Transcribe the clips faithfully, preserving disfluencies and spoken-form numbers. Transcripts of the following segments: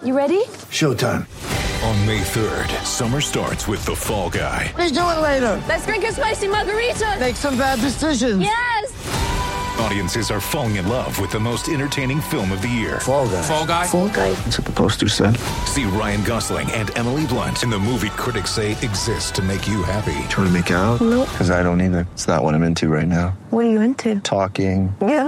You ready? Showtime. On May third, summer starts with The Fall Guy. Let's do it later. Let's drink a spicy margarita. Make some bad decisions. Yes. Audiences are falling in love with the most entertaining film of the year. Fall Guy. Fall Guy? Fall Guy. That's what the poster said. See Ryan Gosling and Emily Blunt in the movie critics say exists to make you happy. Trying to make it out? Nope. Because I don't either. It's not what I'm into right now. What are you into? Talking. Yeah.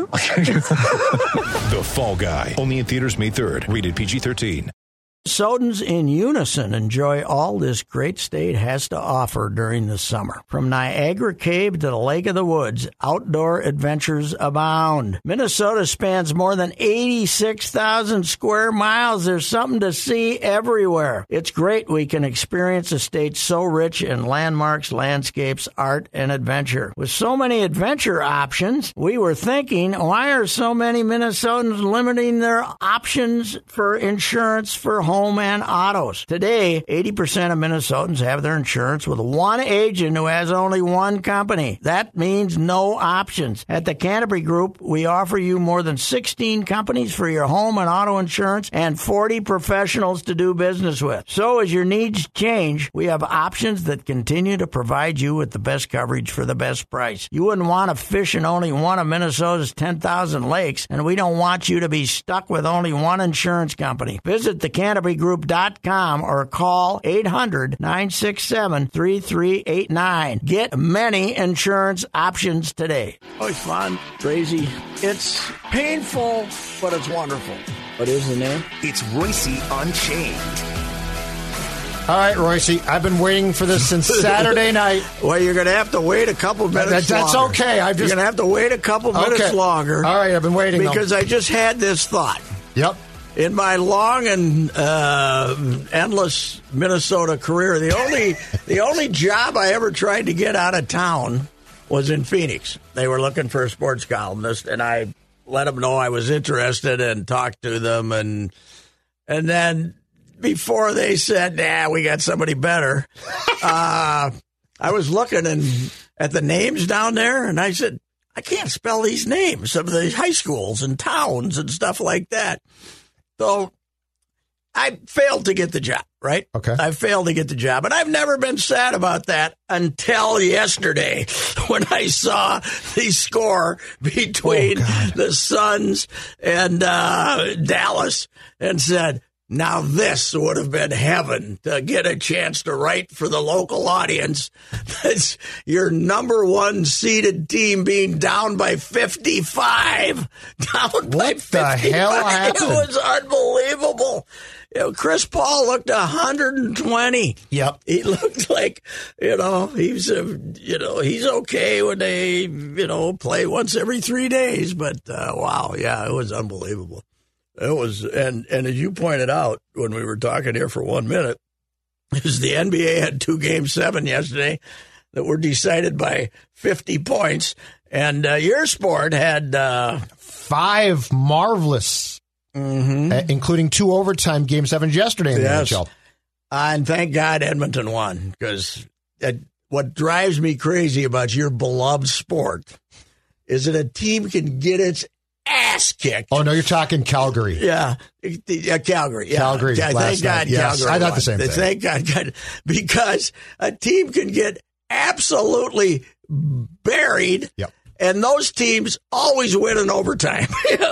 The Fall Guy. Only in theaters May third. Rated P G thirteen. Minnesotans in unison enjoy all this great state has to offer during the summer. From Niagara Cave to the Lake of the Woods, outdoor adventures abound. Minnesota spans more than eighty-six thousand square miles. There's something to see everywhere. It's great we can experience a state so rich in landmarks, landscapes, art, and adventure. With so many adventure options, we were thinking, why are so many Minnesotans limiting their options for insurance for home and autos? Today, eighty percent of Minnesotans have their insurance with one agent who has only one company. That means no options. At the Canterbury Group, we offer you more than sixteen companies for your home and auto insurance and forty professionals to do business with. So as your needs change, we have options that continue to provide you with the best coverage for the best price. You wouldn't want to fish in only one of Minnesota's ten thousand lakes, and we don't want you to be stuck with only one insurance company. Visit the Canterbury Group dot com or call eight hundred, nine six seven, three three eight nine. Get many insurance options today. Always fun, crazy. It's painful, but it's wonderful. What is the name? It's Royce Unchained. All right, Royce, I've been waiting for this since Saturday night. Well, you're going to have to wait a couple minutes that, That's longer. okay. I've just... You're going to have to wait a couple minutes okay. longer. All right, I've been waiting. Because though. I just had this thought. Yep. In my long and uh, endless Minnesota career, the only the only job I ever tried to get out of town was in Phoenix. They were looking for a sports columnist, and I let them know I was interested and talked to them. And and then before they said, nah, we got somebody better, uh, I was looking and at the names down there, and I said, I can't spell these names of these high schools and towns and stuff like that. So I failed to get the job, right? Okay. I failed to get the job. And I've never been sad about that until yesterday when I saw the score between oh, the Suns and uh, Dallas and said, now this would have been heaven to get a chance to write for the local audience. That's your number one seeded team being down by fifty-five. Down what by fifty-five. The hell happened? It was unbelievable. You know, Chris Paul looked one hundred twenty. Yep. He looked like, you know, he's a, you know, he's okay when they, you know, play once every three days. But uh, wow, yeah, it was unbelievable. It was, and, and as you pointed out when we were talking here for one minute, is the N B A had two game seven yesterday that were decided by fifty points, and uh, your sport had uh, five marvelous, mm-hmm. uh, including two overtime game sevens yesterday in yes. the N H L. Uh, and thank God Edmonton won, because what drives me crazy about your beloved sport is that a team can get its ass kicked. Oh, no, you're talking Calgary. Yeah, yeah Calgary. Yeah. Calgary. Yeah, thank God yes. Calgary I thought won. the same thing. Thank God, God, because a team can get absolutely buried. Yep. And those teams always win in overtime.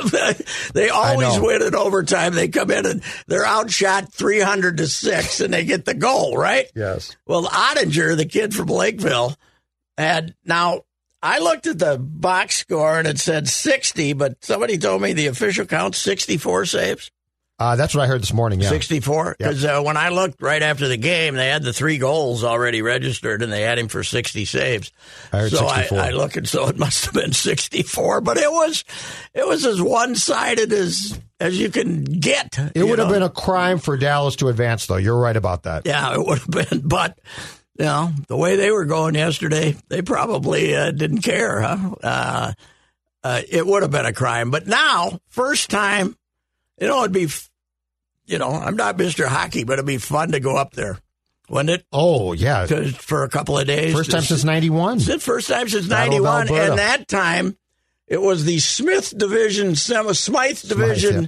They always win in overtime. They come in and they're outshot three hundred to six, and they get the goal, right? Yes. Well, Ottinger, the kid from Lakeville, had now. I looked at the box score and it said sixty, but somebody told me the official count's sixty-four saves. Uh, that's what I heard this morning, yeah. sixty-four? Because yep. uh, when I looked right after the game, they had the three goals already registered, and they had him for sixty saves. I heard so sixty-four. I, I look, and so it must have been sixty-four, but it was it was as one-sided as as you can get. It would know? have been a crime for Dallas to advance, though. You're right about that. Yeah, it would have been, but... You know, the way they were going yesterday, they probably uh, didn't care, huh? Uh, uh, it would have been a crime. But now, first time, you know, it'd be, you know, I'm not Mister Hockey, but it'd be fun to go up there, wouldn't it? Oh, yeah. To, for a couple of days. First time Just, since ninety-one. It's the first time since ninety-one. And that time, it was the Smith Division, Smythe Division Smythe, yeah.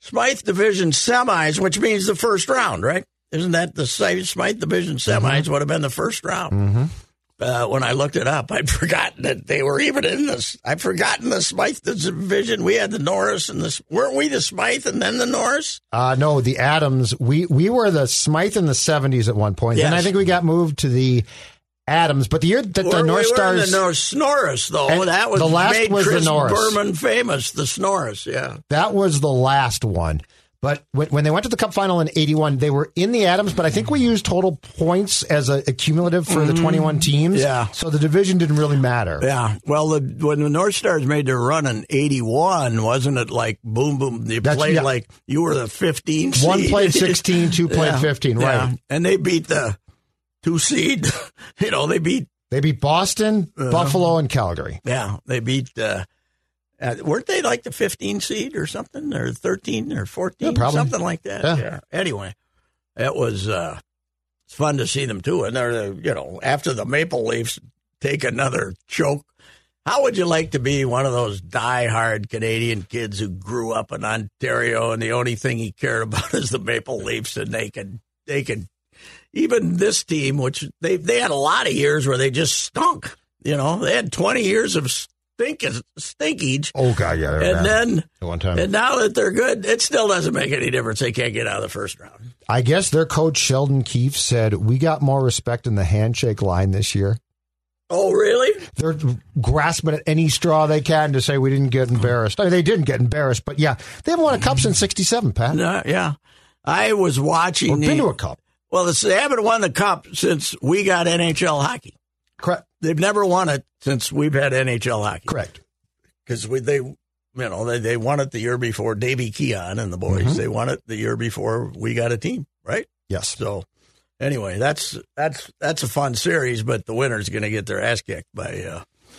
Smythe Division semis, which means the first round, right? Isn't that the Smythe Division semis mm-hmm. would have been the first round? Mm-hmm. Uh, when I looked it up, I'd forgotten that they were even in this. I'd forgotten the Smythe Division. We had the Norris and the weren't we the Smythe and then the Norris? Uh, no, the Adams. We we were the Smythe in the seventies at one point. Yes. Then I think we got moved to the Adams. But the year that we're, the North we Stars, the Norris, Norris though, that was the last made was Chris the Norris. Berman famous. The Norris, yeah, that was the last one. But when, when they went to the Cup final in eighty-one, they were in the Adams, but I think we used total points as a, a cumulative for mm-hmm. the twenty-one teams. Yeah. So the division didn't really matter. Yeah. Well, the, when the North Stars made their run in eighty-one, wasn't it like boom, boom? They That's, played yeah. like you were the fifteen seed. One played sixteen, two played yeah. fifteen, right. Yeah. And they beat the two seed. you know, they beat. They beat Boston, uh, Buffalo, and Calgary. Yeah. They beat. Uh, Uh, weren't they like the fifteen seed or something, or thirteen or fourteen, yeah, probably. something like that? Yeah. yeah. Anyway, it was uh, it's fun to see them too. And they're, you know, after the Maple Leafs take another choke, how would you like to be one of those diehard Canadian kids who grew up in Ontario and the only thing he cared about is the Maple Leafs, and they could they could even this team, which they they had a lot of years where they just stunk. You know, they had twenty years of Stink stinkage. Oh God, yeah. And then, one time. and now that they're good, it still doesn't make any difference. They can't get out of the first round. I guess their coach Sheldon Keefe said we got more respect in the handshake line this year. Oh, really? They're grasping at any straw they can to say we didn't get embarrassed. I mean, they didn't get embarrassed, but yeah, they haven't won a cup since sixty-seven, Pat. Uh, yeah, I was watching. Or the, been to a cup. Well, they haven't won the cup since we got N H L hockey. Correct. They've never won it since we've had N H L hockey. Correct. Because we they you know they, they won it the year before Davey Keon and the boys. Mm-hmm. They won it the year before we got a team, right? Yes. So anyway, that's that's that's a fun series, but the winner's going to get their ass kicked by uh,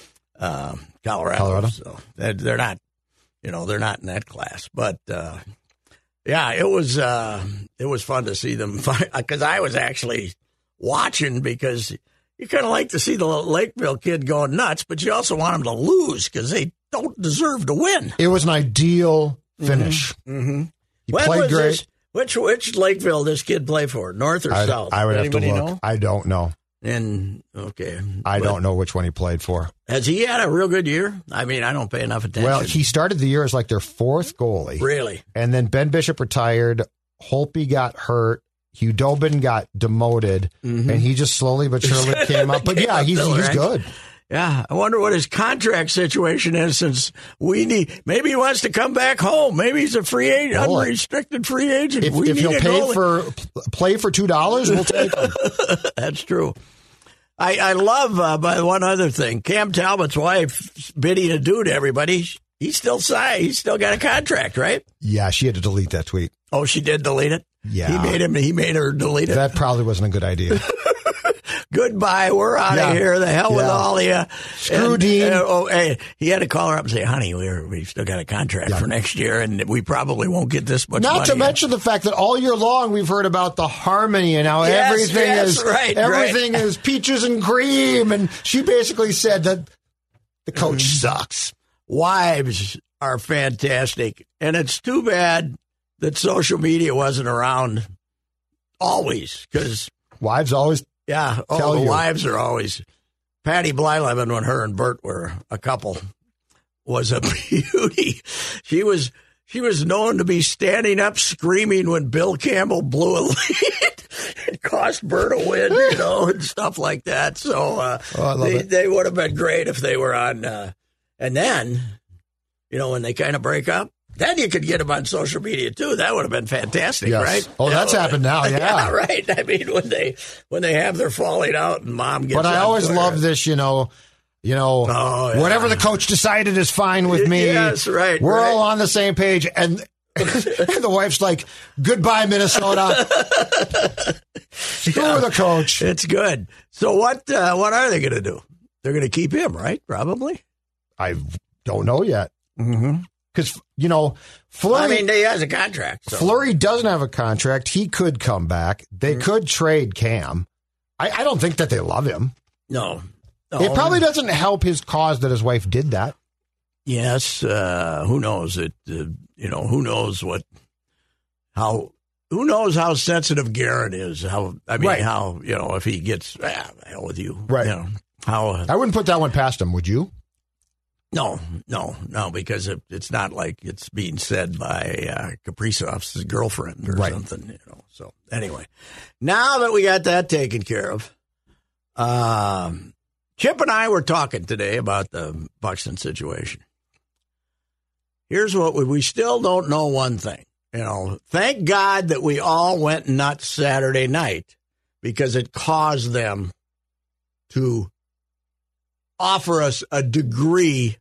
uh, Colorado. Colorado. So they're, they're not, you know, they're not in that class. But uh, yeah, it was uh, it was fun to see them because I was actually watching because. You kind of like to see the Lakeville kid going nuts, but you also want them to lose because they don't deserve to win. It was an ideal finish. Mm-hmm. Mm-hmm. He when played great. This, which which Lakeville this kid play for? North or I, South? I would Anybody have to look. Know? I don't know. And okay, I don't know which one he played for. Has he had a real good year? I mean, I don't pay enough attention. Well, he started the year as like their fourth goalie. Really? And then Ben Bishop retired. Holtby got hurt. Hugh Dobin got demoted, mm-hmm. and he just slowly but surely came up. But yeah, he's he's good. Yeah, I wonder what his contract situation is since we need. Maybe he wants to come back home. Maybe he's a free agent, oh, unrestricted free agent. If, we if need he'll pay goalie. for play for two dollars, we'll take him. That's true. I, I love, uh, by one other thing, Cam Talbot's wife bidding adieu to everybody. He's still signed. He's still got a contract, right? Yeah, she had to delete that tweet. Oh, she did delete it? Yeah. He made him. He made her delete it. That probably wasn't a good idea. Goodbye. We're out yeah. of here. The hell yeah. with all of you. Screw and, Dean. Uh, oh, hey, he had to call her up and say, honey, we're, we've still got a contract yeah. for next year, and we probably won't get this much Not money. Not to mention the fact that all year long we've heard about the harmony and how yes, everything yes, is right, everything right. is peaches and cream. And she basically said that the coach sucks. Wives are fantastic, and it's too bad that social media wasn't around always, because wives always yeah oh tell the you. Wives are always. Patty Blyleven, when her and Bert were a couple, was a beauty. She was she was known to be standing up screaming when Bill Campbell blew a lead. It cost Bert a win, you know, and stuff like that. So uh, oh, they, it. they would have been great if they were on. Uh, and then, you know, when they kind of break up, then you could get them on social media too. That would have been fantastic, yes. right? Oh, that's know, happened now. Yeah. yeah, right. I mean, when they when they have their falling out and mom gets. But I always Twitter. love this, you know. You know, oh, yeah. whatever the coach decided is fine with me. Yes, right. We're right. all on the same page, and, and the wife's like, "Goodbye, Minnesota." Screw yeah. the coach. It's good. So what? Uh, what are they going to do? They're going to keep him, right? Probably. I don't know yet. Mm-hmm. Because, you know, Fleury... I mean, he has a contract. So. Fleury doesn't have a contract. He could come back. They mm-hmm. could trade Cam. I, I don't think that they love him. No. no. It probably doesn't help his cause that his wife did that. Yes. Uh, who knows? It. Uh, you know, who knows what how who knows how sensitive Garrett is? How I mean, Right. how you know if he gets ah, the hell with you, Right. You know, how uh, I wouldn't put that one past him, would you? no, no, no, because it, it's not like it's being said by uh, Kaprizov's girlfriend or Right. something, you know. So anyway, now that we got that taken care of, um, Chip and I were talking today about the Buxton situation. Here's what we, we still don't know one thing. You know, thank God that we all went nuts Saturday night because it caused them to offer us a degree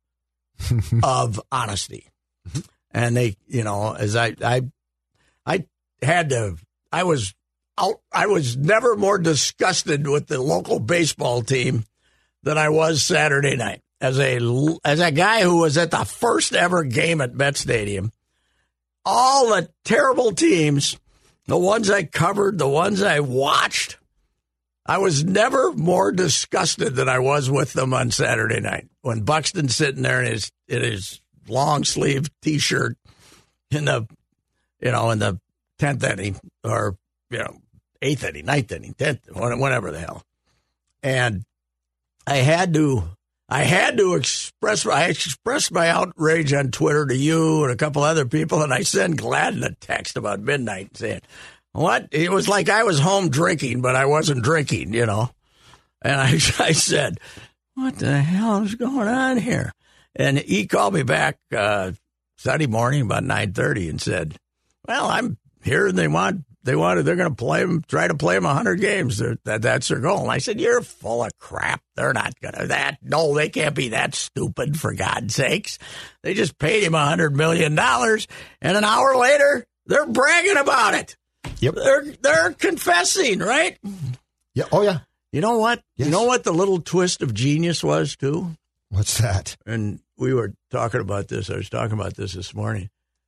of honesty. And they, you know, as I, I, I had to, I was out, I was never more disgusted with the local baseball team than I was Saturday night. As a, as a guy who was at the first ever game at Met Stadium, all the terrible teams, the ones I covered, the ones I watched, I was never more disgusted than I was with them on Saturday night. When Buxton's sitting there in his in his long sleeve T-shirt in the, you know, in the tenth inning or you know eighth inning, ninth inning, tenth, whatever the hell, and I had to. I had to express I expressed my outrage on Twitter to you and a couple other people, and I sent Gladden a text about midnight saying, what? It was like I was home drinking, but I wasn't drinking, you know. And I, I said, what the hell is going on here? And he called me back uh, Sunday morning about nine thirty and said, well, I'm here and they want They wanted, they're going to play them, try to play them one hundred games. That, that's their goal. And I said, you're full of crap. They're not going to that. No, they can't be that stupid, for God's sakes. They just paid him one hundred million dollars, and an hour later, they're bragging about it. Yep. They're, they're confessing, right? Yeah. Oh, yeah. You know what? Yes. You know what the little twist of genius was, too? What's that? And we were talking about this. I was talking about this this morning.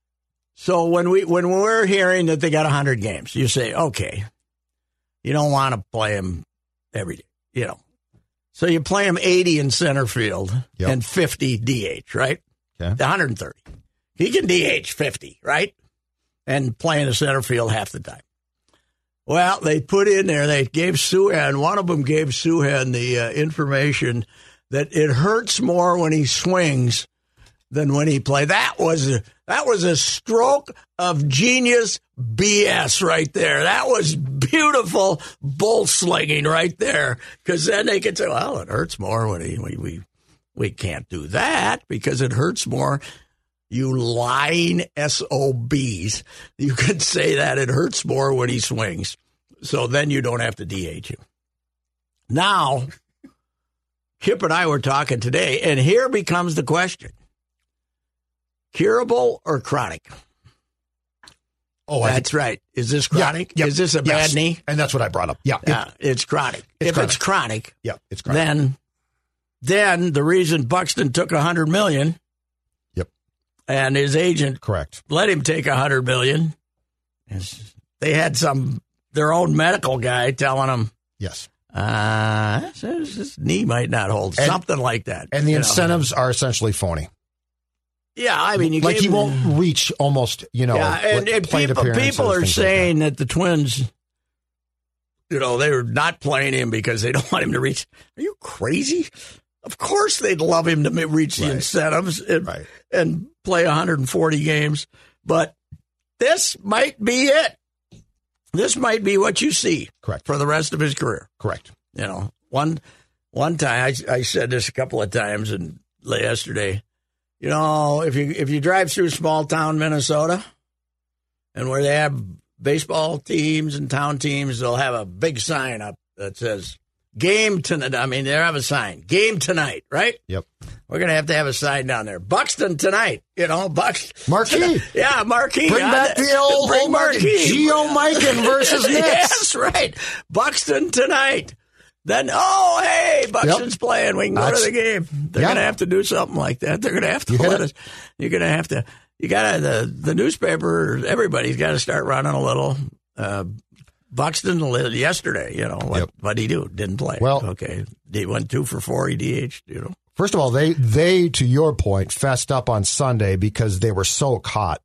So when we when we're hearing that they got one hundred games, you say, okay, you don't want to play them every day, you know. So you play them eighty in center field Yep. and fifty D H, right? Okay. one hundred thirty. He can D H fifty, right? And play in the center field half the time. Well, they put in there, they gave Suhan, one of them gave Suhan the uh, information that it hurts more when he swings than when he plays. That was a, that was a stroke of genius B S right there. That was beautiful bull slinging right there. Because then they could say, well, it hurts more when he, we, we, we can't do that because it hurts more. You lying S O Bs. You could say that it hurts more when he swings. So then you don't have to D H him. Now, Kip and I were talking today, and here becomes the question. Curable or chronic? Oh, I That's think, right. Is this yeah, chronic? yep, Is this a yes. bad knee? And that's what I brought up. Yeah. it- Yeah, it's chronic. It's if chronic. it's chronic, yeah. It's chronic. then then the reason Buxton took one hundred million dollars Yep. and his agent Correct. let him take one hundred million dollars is they had some their own medical guy telling them, Yes. uh, this, this knee might not hold, And- something like that. And the you know. incentives are essentially phony. Yeah, I mean, you like gave he him- won't reach almost, you know, Yeah, and, and plate people, appearances, people are things like saying that. the Twins, you know, they were not playing him because they don't want him to reach. Are you crazy? Of course they'd love him to ma- reach the Right. incentives and, Right. and play one hundred forty games. But this might be it. This might be what you see Correct. for the rest of his career. Correct. You know, one one time I, I said this a couple of times and yesterday. You know, if you if you drive through small town Minnesota, and where they have baseball teams and town teams, they'll have a big sign up that says "Game tonight." I mean, they have a sign "Game tonight," right? Yep. We're gonna have to have a sign down there. Buxton tonight. You know, Buxton. Marquee. Yeah, marquee. Bring on back the old, bring old marquee. Geo Mikan versus Knicks. Yes, right. Buxton tonight. Then, oh, hey, Buxton's Yep. playing. We can go That's- to the game. They're yeah. going to have to do something like that. They're going to have to You hit let it. us. You're going to have to. You got to the the newspaper. Everybody's got to start running a little. Uh, Buxton yesterday, you know what? Yep. What did he do? Didn't play. Well- okay, he went two for four. He D H'd. You know. First of all, they they to your point fessed up on Sunday because they were so caught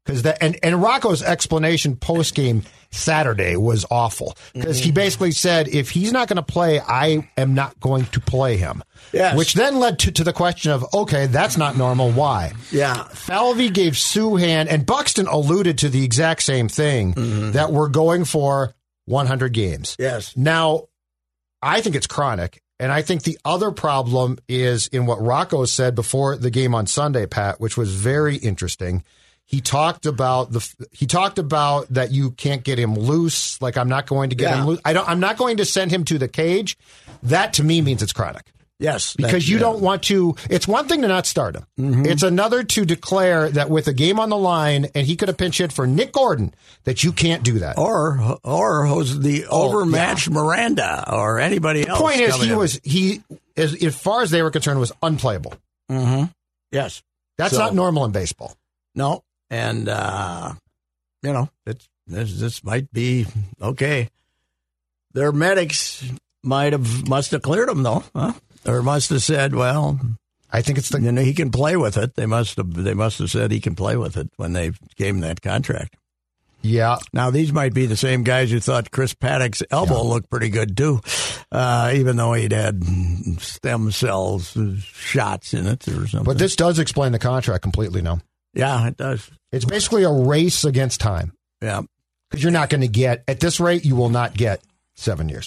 Because that and, and Rocco's explanation post game Saturday was awful because mm-hmm. he basically said if he's not going to play, I am not going to play him. Yes. Which then led to, to the question of okay, that's not normal. Why? Yeah. Falvey gave Souhan and Buxton alluded to the exact same thing mm-hmm. that we're going for one hundred games. Yes. Now, I think it's chronic. And I think the other problem is in what Rocco said before the game on Sunday, Pat, which was very interesting. He talked about the he talked about that you can't get him loose. Like I'm not going to get yeah. him loose. I don't. I'm not going to send him to the cage. That to me means it's chronic. Yes, because you yeah. don't want to. It's one thing to not start him. Mm-hmm. It's another to declare that with a game on the line and he could have pinch hit for Nick Gordon that you can't do that. Or or who's the oh, overmatched yeah. Miranda or anybody else. The point is he in. was he as, as far as they were concerned was unplayable. Mm-hmm. Yes, that's so, not normal in baseball. No. And, uh, you know, it's, this, this might be okay. Their medics might have, must have cleared him, though, huh? Or must have said, well, I think it's the, you know, he can play with it. They must have, they must have said he can play with it when they gave him that contract. Yeah. Now, these might be the same guys who thought Chris Paddock's elbow yeah. looked pretty good, too, uh, even though he'd had stem cells shots in it or something. But this does explain the contract completely now. Yeah, it does. It's basically a race against time. Yeah. Because you're not going to get, at this rate, you will not get seven years.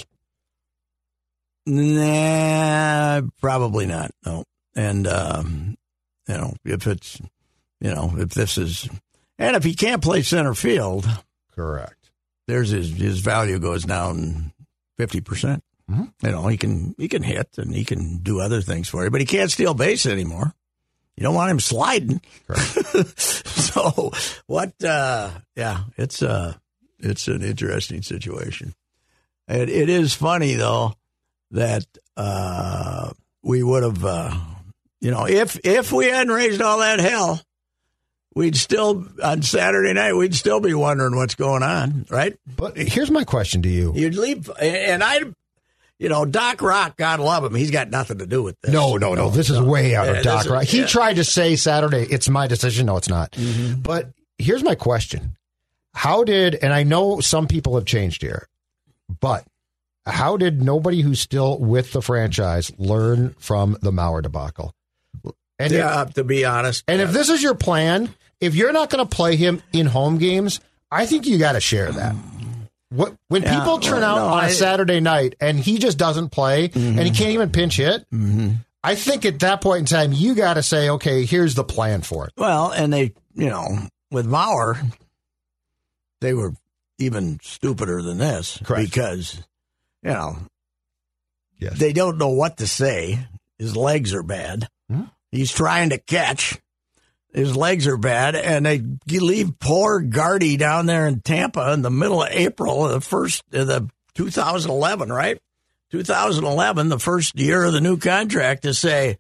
Nah, probably not. No. And, um, you know, if it's, you know, if this is, and if he can't play center field. Correct. There's his, his value goes down fifty percent. Mm-hmm. You know, he can, he can hit and he can do other things for you, but he can't steal base anymore. You don't want him sliding. Right. So what, uh, yeah, it's, uh, it's an interesting situation. It, it is funny, though, that uh, we would have, uh, you know, if if we hadn't raised all that hell, we'd still, on Saturday night, we'd still be wondering what's going on, right? But here's my question to you. You'd leave, and I, you know, Doc Rock, God love him, he's got nothing to do with this. No, no, no. This is way out of yeah, Doc Rock. Is, he yeah. tried to say Saturday, it's my decision. No, it's not. Mm-hmm. But here's my question. How did, and I know some people have changed here, but how did nobody who's still with the franchise learn from the Mauer debacle? And yeah, if, to be honest. And yeah. if this is your plan, if you're not going to play him in home games, I think you got to share that. What, when yeah, people turn well, out no, on a I, Saturday night and he just doesn't play mm-hmm. and he can't even pinch hit, mm-hmm. I think at that point in time, you got to say, okay, here's the plan for it. Well, and they, you know, with Mauer, they were even stupider than this. Correct. Because, you know, yes. they don't know what to say. His legs are bad. Hmm? He's trying to catch. His legs are bad, and they leave poor Gardy down there in Tampa in the middle of April, the first, uh, the two thousand eleven, right? two thousand eleven, the first year of the new contract, to say,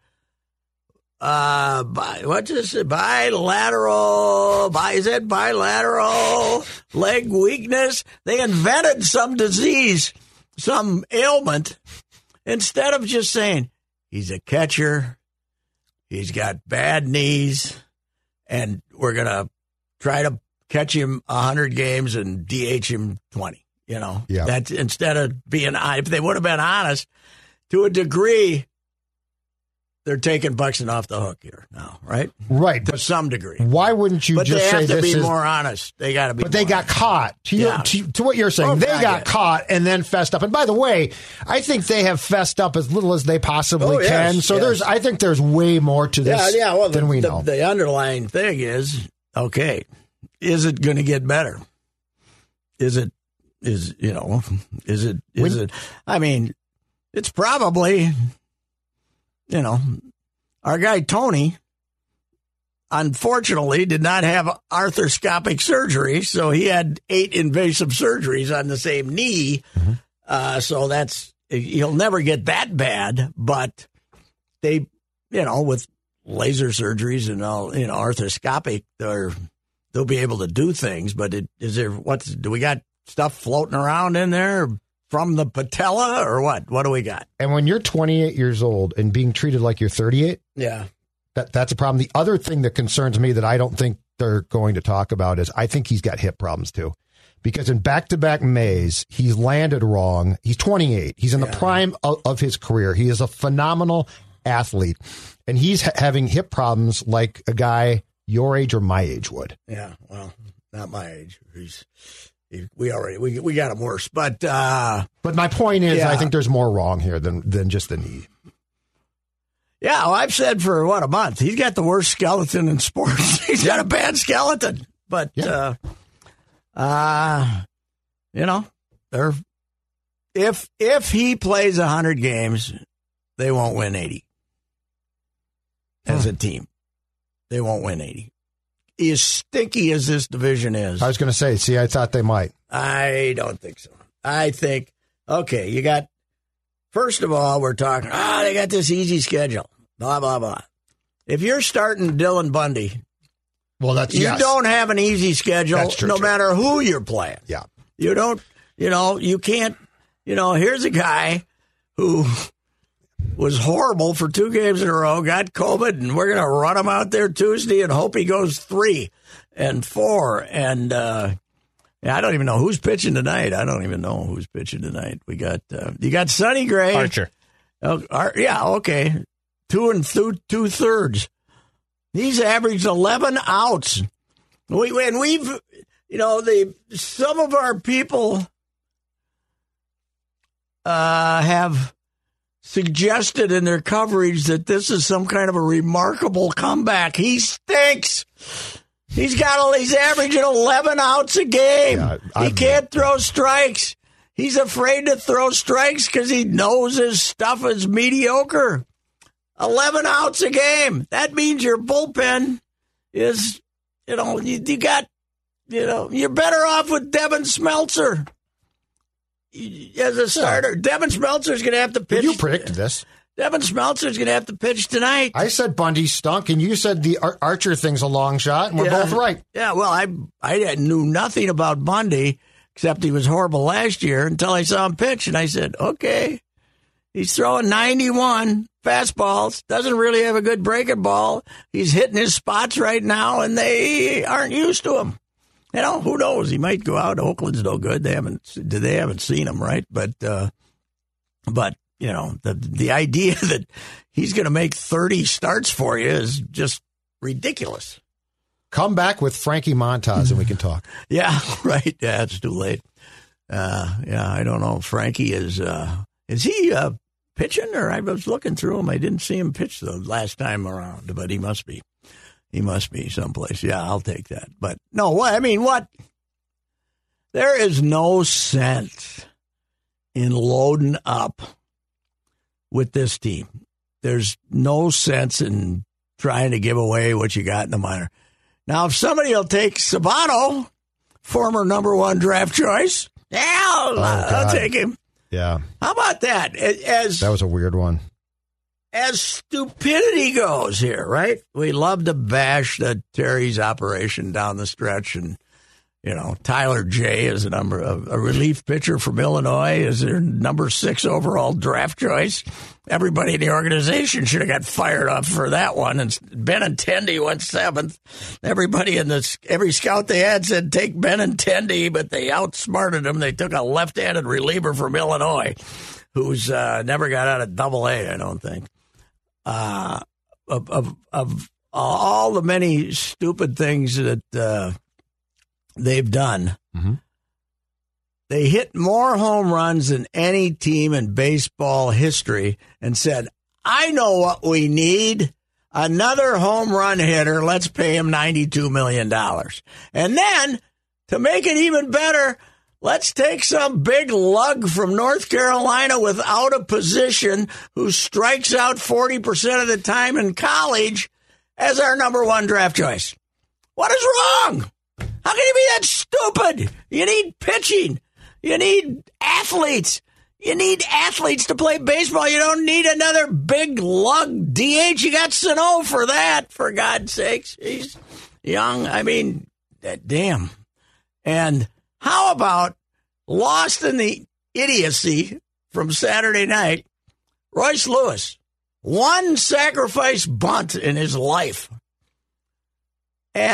uh, bi, what's this, bilateral, bi, is that bilateral leg weakness? They invented some disease, some ailment, instead of just saying, he's a catcher, he's got bad knees, and we're going to try to catch him one hundred games and D H him twenty. You know, yeah. That's instead of being, if they would have been honest, to a degree, they're taking Buxton off the hook here now, right? Right. To some degree. Why wouldn't you but just say this? But they have to be is, more honest. They got to be But they more got honest. caught. To, yeah. you, to, to what you're saying, oh, they God, got yeah. caught and then fessed up. And by the way, I think they have fessed up as little as they possibly oh, yes, can. So yes. there's, I think there's way more to this yeah, yeah, well, than the, we the, know. The underlying thing is, okay, is it going to get better? Is it, is, you know, is it, is when, it, I mean, it's probably, you know, our guy Tony, unfortunately, did not have arthroscopic surgery, so he had eight invasive surgeries on the same knee. Mm-hmm. Uh, so that's, he'll never get that bad, but they, you know, with laser surgeries and all, you know, arthroscopic, they're, they'll be able to do things, but it, is there, what's, do we got stuff floating around in there from the patella or what? What do we got? And when you're twenty-eight years old and being treated like you're thirty-eight, yeah, that that's a problem. The other thing that concerns me that I don't think they're going to talk about is I think he's got hip problems too. Because in back-to-back Mays, he's landed wrong. He's twenty-eight. He's in the yeah. prime of, of his career. He is a phenomenal athlete. And he's ha- having hip problems like a guy your age or my age would. Yeah, well, not my age. He's he, we already we we got him worse. But uh, but my point is, yeah. I think there's more wrong here than than just the knee. Yeah, well, I've said for, what, a month, he's got the worst skeleton in sports. He's got a bad skeleton. But, yeah. uh, uh, you know, they're, if if he plays one hundred games, they won't win eighty. As huh. a team. They won't win eighty. As stinky as this division is. I was going to say, see, I thought they might. I don't think so. I think, okay, you got, first of all, we're talking, ah, oh, they got this easy schedule, blah, blah, blah. If you're starting Dylan Bundy, well, that's you yes. don't have an easy schedule that's true, no true. matter who you're playing. Yeah. You don't, you know, you can't, you know, here's a guy who was horrible for two games in a row, got COVID, and we're going to run him out there Tuesday and hope he goes three and four. And uh, yeah, I don't even know who's pitching tonight. I don't even know who's pitching tonight. We got uh, you got Sonny Gray, Archer. Uh, Ar- yeah, okay, two and th- two thirds. He's averaged eleven outs. We and we've, you know, the some of our people uh, have suggested in their coverage that this is some kind of a remarkable comeback. He stinks. He's got all, he's averaging eleven outs a game. Yeah, he can't throw strikes. He's afraid to throw strikes because he knows his stuff is mediocre. eleven outs a game. That means your bullpen is, you know, you, you got, you know, you're better off with Devin Smeltzer as a starter. Yeah. Devin Smeltzer's going to have to pitch. You predicted this. Devin Smeltzer's going to have to pitch tonight. I said Bundy stunk, and you said the Ar- Archer thing's a long shot, and we're yeah. both right. Yeah, well, I I knew nothing about Bundy except he was horrible last year until I saw him pitch, and I said, okay, he's throwing ninety-one fastballs, doesn't really have a good breaking ball. He's hitting his spots right now, and they aren't used to him. You know, who knows? He might go out. Oakland's no good. They haven't they haven't seen him, right? But uh, but you know, the the idea that he's going to make thirty starts for you is just ridiculous. Come back with Frankie Montas and we can talk. Yeah, right. Yeah, it's too late. Uh, yeah, I don't know. Frankie is uh, is he uh, pitching? Or I was looking through him. I didn't see him pitch the last time around, but he must be. He must be someplace. Yeah, I'll take that. But no, what I mean, what? There is no sense in loading up with this team. There's no sense in trying to give away what you got in the minor. Now, if somebody will take Sabato, former number one draft choice, yeah, I'll, oh, I'll take him. Yeah. How about that? As that was a weird one. As stupidity goes here, right? We love to bash the Terry's operation down the stretch, and you know Tyler J is a number of a relief pitcher from Illinois, is their number six overall draft choice. Everybody in the organization should have got fired up for that one. And Benintendi went seventh. Everybody in the every scout they had said take Benintendi, but they outsmarted him. They took a left-handed reliever from Illinois, who's uh, never got out of Double A, I don't think. Uh, of, of of all the many stupid things that uh, they've done, mm-hmm. they hit more home runs than any team in baseball history and said, I know what we need, another home run hitter, let's pay him ninety-two million dollars. And then, to make it even better, let's take some big lug from North Carolina without a position who strikes out forty percent of the time in college as our number one draft choice. What is wrong? How can you be that stupid? You need pitching. You need athletes. You need athletes to play baseball. You don't need another big lug D H. You got Sano for that, for God's sakes. He's young. I mean, damn. And how about, lost in the idiocy from Saturday night, Royce Lewis, one sacrifice bunt in his life. And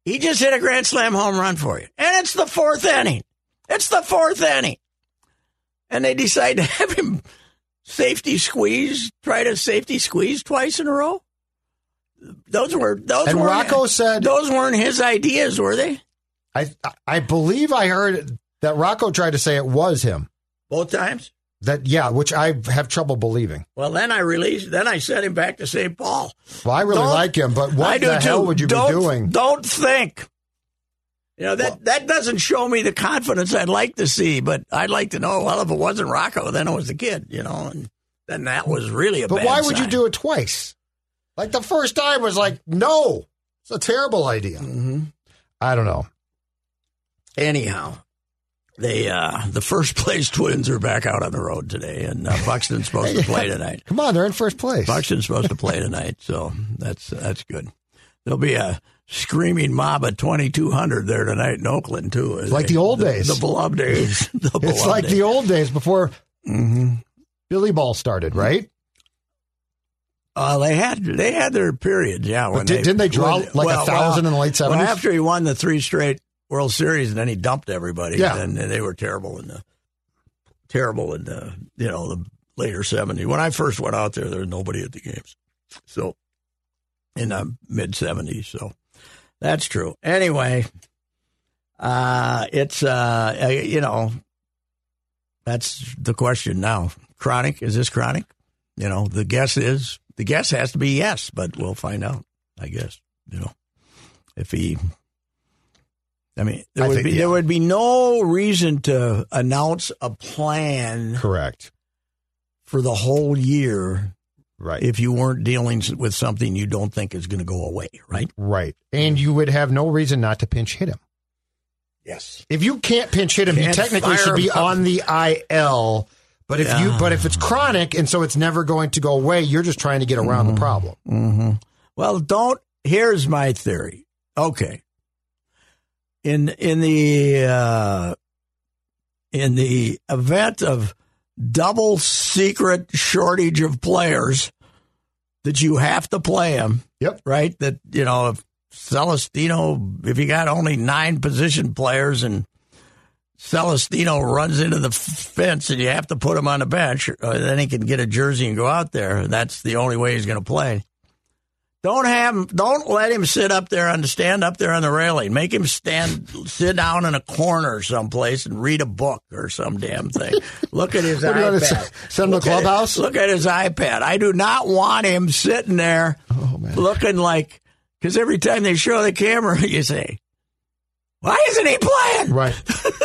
He just hit a grand slam home run for you. And it's the fourth inning. It's the fourth inning. And they decide to have him safety squeeze, try to safety squeeze twice in a row. Those were those. And Rocco said those weren't his ideas, were they? I I believe I heard that Rocco tried to say it was him both times. That yeah, which I have trouble believing. Well, then I released. Then I sent him back to Saint Paul. Well, I really don't, like him, but what the hell too. would you don't, be doing? Don't think. You know that well, that doesn't show me the confidence I'd like to see. But I'd like to know. Well, if it wasn't Rocco, then it was the kid. You know, and then that was really a. But bad why would sign. you do it twice? Like the first time was like, no, it's a terrible idea. Mm-hmm. I don't know. Anyhow, they uh, the first place Twins are back out on the road today, and uh, Buxton's supposed to play tonight. Come on, they're in first place. Buxton's supposed to play tonight, so that's that's good. There'll be a screaming mob at twenty-two hundred there tonight in Oakland too. Like the old the, days, the beloved days. The beloved it's like days. the old days before mm-hmm. Billy Ball started, right? Uh, they had they had their periods, yeah. When did, they, didn't they draw when, like well, a thousand well, in the late seventies? Well, after he won the three straight World Series, and then he dumped everybody. Yeah, and they were terrible in the terrible in the you know the later seventies. When I first went out there, there was nobody at the games. So in the mid seventies, so that's true. Anyway, uh, it's uh, you know that's the question now. Chronic, is this chronic? You know, the guess is. The guess has to be yes, but we'll find out, I guess. You know, if he, I mean, there I would think, be yeah. there would be no reason to announce a plan, correct, for the whole year, right? If you weren't dealing with something you don't think is going to go away, right? Right, and you would have no reason not to pinch hit him. Yes, if you can't pinch hit him, can't he technically should be on the I L. But if yeah. you, but if it's chronic and so it's never going to go away, you're just trying to get around mm-hmm. the problem. Mm-hmm. Well, don't. Here's my theory. Okay. In in the uh, in the event of double secret shortage of players that you have to play them. Yep. Right. That you know if Celestino, if you got only nine position players and Celestino runs into the fence and you have to put him on the bench, uh, then he can get a jersey and go out there. That's the only way he's going to play. Don't have him. Don't let him sit up there and stand up there on the railing. Make him stand, sit down in a corner someplace and read a book or some damn thing. Look at his iPad. Send him to the clubhouse. At, look at his iPad. I do not want him sitting there oh, man. looking like, because every time they show the camera, you say, why isn't he playing? Right.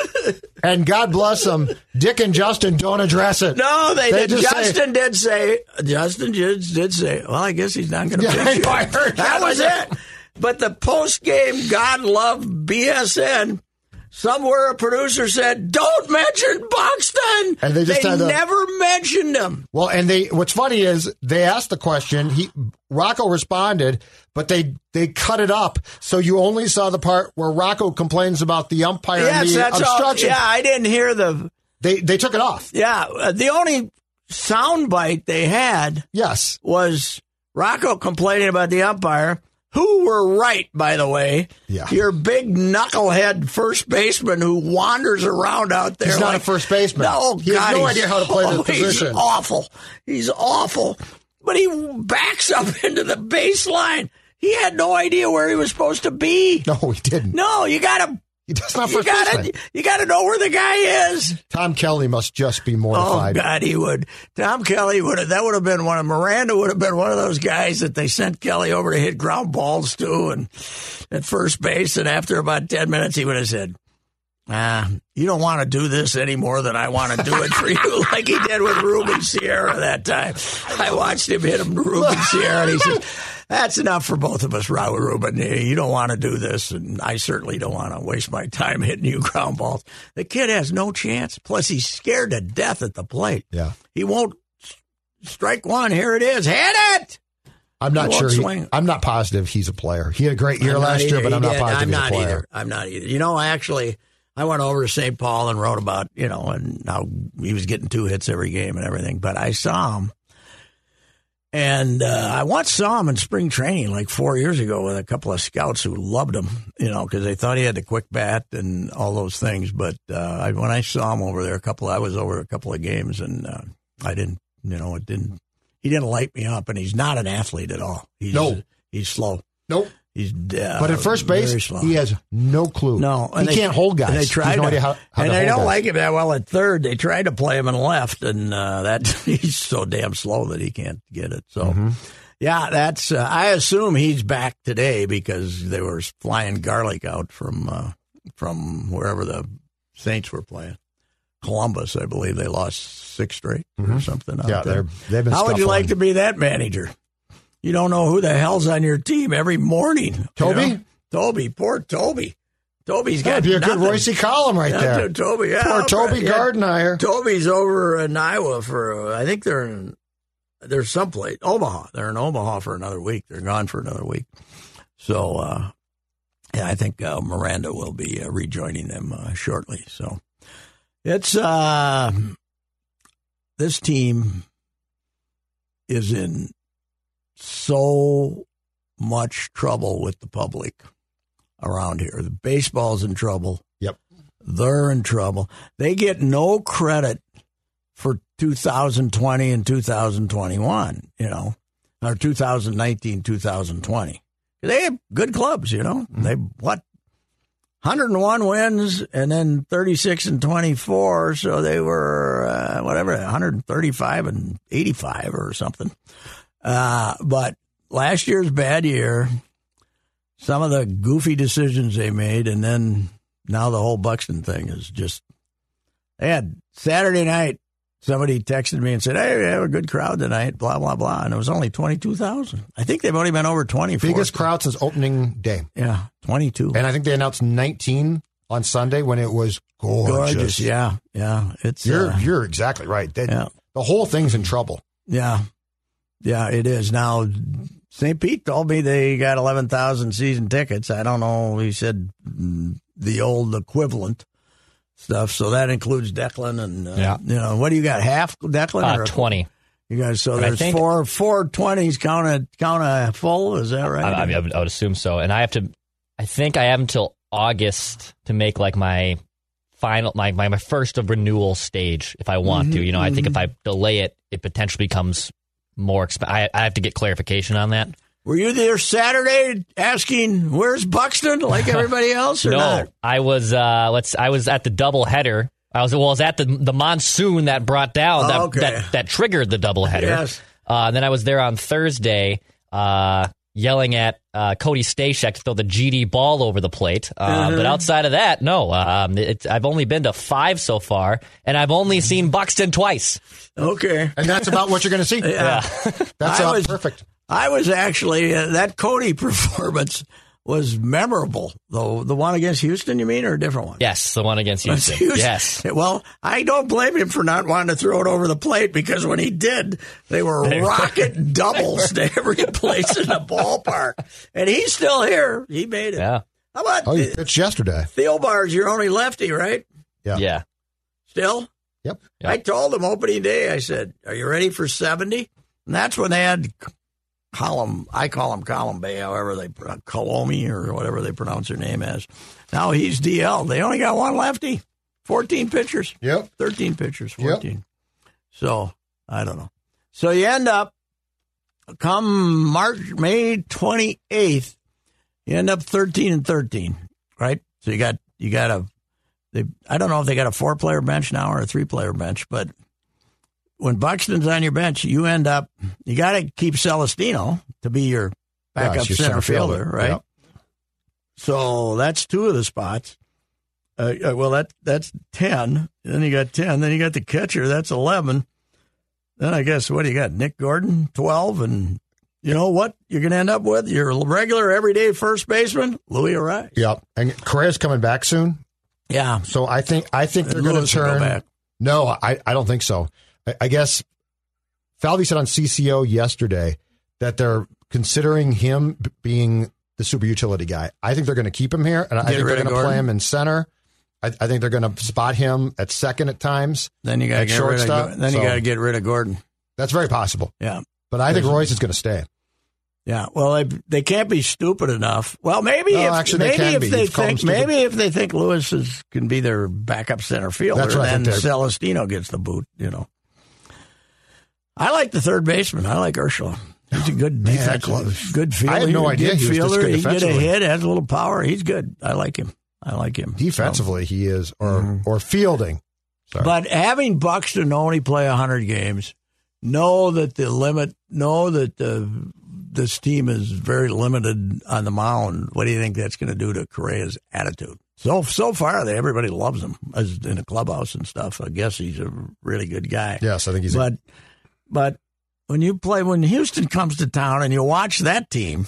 And God bless them, Dick and Justin don't address it. No, they, they did. Just Justin say, did say, Justin did, did say, well, I guess he's not going to yeah, pitch. I heard that that was it. But the post-game God love B S N, somewhere a producer said, don't mention Buxton. And they just they had to, never mentioned him. Well, and they what's funny is they asked the question, he Rocco responded, but they they cut it up, so you only saw the part where Rocco complains about the umpire Yes, and the that's obstruction. All, yeah, I didn't hear the... They they took it off. Yeah, uh, the only soundbite they had yes. was Rocco complaining about the umpire, who were right, by the way. Yeah. Your big knucklehead first baseman who wanders around out there. He's not like, a first baseman. No, he God, has no idea how to play oh, the position. He's awful. He's awful. But he backs up into the baseline. He had no idea where he was supposed to be. No, he didn't. No, you got to... He does not You first gotta, baseman. you gotta know where the guy is. Tom Kelly must just be mortified. Oh, God, he would. Tom Kelly would have, that would have been one of, Miranda would have been one of those guys that they sent Kelly over to hit ground balls to and at first base. And after about ten minutes, he would have said, ah, you don't want to do this any more than I want to do it for you, like he did with Ruben Sierra that time. I watched him hit him, Ruben Sierra, and he said, that's enough for both of us, Raul Ruben. You don't want to do this, and I certainly don't want to waste my time hitting you ground balls. The kid has no chance. Plus, he's scared to death at the plate. Yeah. He won't strike one. Here it is. Hit it! I'm not He sure. won't He, swing. I'm not positive he's a player. He had a great year I'm last not year, either. but I'm He not did. positive I'm he's not a player. either. I'm not either. You know, actually, I went over to Saint Paul and wrote about, you know, and how he was getting two hits every game and everything. But I saw him And uh, I once saw him in spring training like four years ago with a couple of scouts who loved him, you know, because they thought he had the quick bat and all those things. But uh, I, when I saw him over there, a couple, I was over a couple of games, and uh, I didn't, you know, it didn't. He didn't light me up, and he's not an athlete at all. He's, no, he's slow. Nope. He's uh, but at first base, he has no clue. No, he they, can't hold guys. And they tried no to, idea how, how and to they don't guys. like him that well at third. They tried to play him in left, and uh, that he's so damn slow that he can't get it. So, mm-hmm. yeah, that's. Uh, I assume he's back today because they were flying Garlic out from uh, from wherever the Saints were playing. Columbus, I believe they lost six straight mm-hmm. or something. Yeah, they're, they've been. How would you like on. to be that manager? You don't know who the hell's on your team every morning. Toby? You know? Toby, poor Toby. Toby's got That'd be a nothing. good Royce column right yeah, there. Toby, yeah. Poor Toby yeah. Gardenhire. Toby's over in Iowa for, uh, I think they're in, they're someplace, Omaha. They're in Omaha for another week. They're gone for another week. So, uh, yeah, I think uh, Miranda will be uh, rejoining them uh, shortly. So, it's, uh, this team is in so much trouble with the public around here. The baseball's in trouble. Yep. They're in trouble. They get no credit for two thousand twenty and two thousand twenty-one, you know, or two thousand nineteen, two thousand twenty. They have good clubs, you know. Mm-hmm. They, what, one hundred one wins and then thirty-six and twenty-four, so they were, uh, whatever, one hundred thirty-five and eighty-five or something. Uh, but last year's bad year, some of the goofy decisions they made, and then now the whole Buxton thing is just. They had Saturday night, somebody texted me and said, hey, we have a good crowd tonight, blah, blah, blah. And it was only twenty-two thousand. I think they've only been over twenty. Biggest crowd since opening day. Yeah, twenty-two. And I think they announced nineteen on Sunday when it was gorgeous. Gorgeous, yeah, yeah. It's You're, uh, you're exactly right. They, yeah. The whole thing's in trouble. Yeah. Yeah, it is. Now, Saint Pete told me they got eleven thousand season tickets. I don't know. He said the old equivalent stuff. So that includes Declan and, uh, yeah. you know, what do you got? Half Declan? Uh, or twenty. You guys, so and there's think, four, four twenties count a, count a full. Is that right? I, I, I would assume so. And I have to, I think I have until August to make like my final, my, my, my first of renewal stage if I want mm-hmm, to. You know, mm-hmm. I think if I delay it, it potentially becomes more expensive. I, I have to get clarification on that. Were you there Saturday asking where's Buxton like everybody else or no, not? I was. Uh, let's. I was at the doubleheader. I was. Well, I was at the the monsoon that brought down that oh, okay. that, that triggered the doubleheader. Yes. Uh, and then I was there on Thursday, uh, yelling at uh, Cody Stashek to throw the G D ball over the plate. Uh, uh-huh. But outside of that, no. Um, it, I've only been to five so far, and I've only seen Buxton twice. Okay, and that's about what you're going to see. Yeah, yeah. That's uh, was, perfect. I was actually, uh, that Cody performance was memorable. The, the one against Houston, you mean, or a different one? Yes, the one against Houston. Houston. Yes. Well, I don't blame him for not wanting to throw it over the plate because when he did, they were rocket doubles to every place in the ballpark. And he's still here. He made it. Yeah. How about Oh, you pitched yesterday. Theobar's your only lefty, right? Yeah. Yeah. Still? Yep. yep. I told him opening day, I said, are you ready for seventy? And that's when they had Column, I call him Column Bay, however they, uh, Colomi or whatever they pronounce their name as. Now he's D L. They only got one lefty. fourteen pitchers. Yep. thirteen pitchers, fourteen. Yep. So, I don't know. So you end up, come March, May twenty-eighth, you end up thirteen and thirteen, right? So you got, you got a, they, I don't know if they got a four-player bench now or a three-player bench, but when Buxton's on your bench, you end up, you got to keep Celestino to be your backup yeah, your center, center fielder, fielder, right? Yep. So that's two of the spots. Uh, uh, well, that that's ten. Then you got ten. Then you got the catcher. That's eleven. Then I guess, what do you got? Nick Gordon, twelve. And you know what you're going to end up with? Your regular everyday first baseman, Louis Arise. Yep. And Correa's coming back soon. Yeah. So I think I think they're going to turn. Go back. No, I, I don't think so. I guess Falvey said on C C O yesterday that they're considering him being the super utility guy. I think they're going to keep him here, and I think they're going to play him in center. I, I think they're going to spot him at second at times. Then you got to get rid of. Then so you got to get rid of Gordon. That's very possible. Yeah, But I think Royce is going to stay. Yeah, well, they, they can't be stupid enough. Well, maybe No, if, actually, they maybe can if be. they You've called think them stupid. maybe if they think Lewis is, can be their backup center fielder, That's what I then think they're- Celestino gets the boot. You know, I like the third baseman. I like Urshela. He's a good Man, defense, that's- good fielder. I had no Good idea he was this fielder. good He can get a defensively. hit, has a little power. He's good. I like him. I like him Defensively, he is, or Mm-hmm. or fielding. Sorry. But having Buxton only play one hundred games, know that the limit, know that the, this team is very limited on the mound. What do you think that's going to do to Correa's attitude? So so far, they, everybody loves him as in the clubhouse and stuff. I guess he's a really good guy. Yes, I think he's. But but when you play, when Houston comes to town and you watch that team,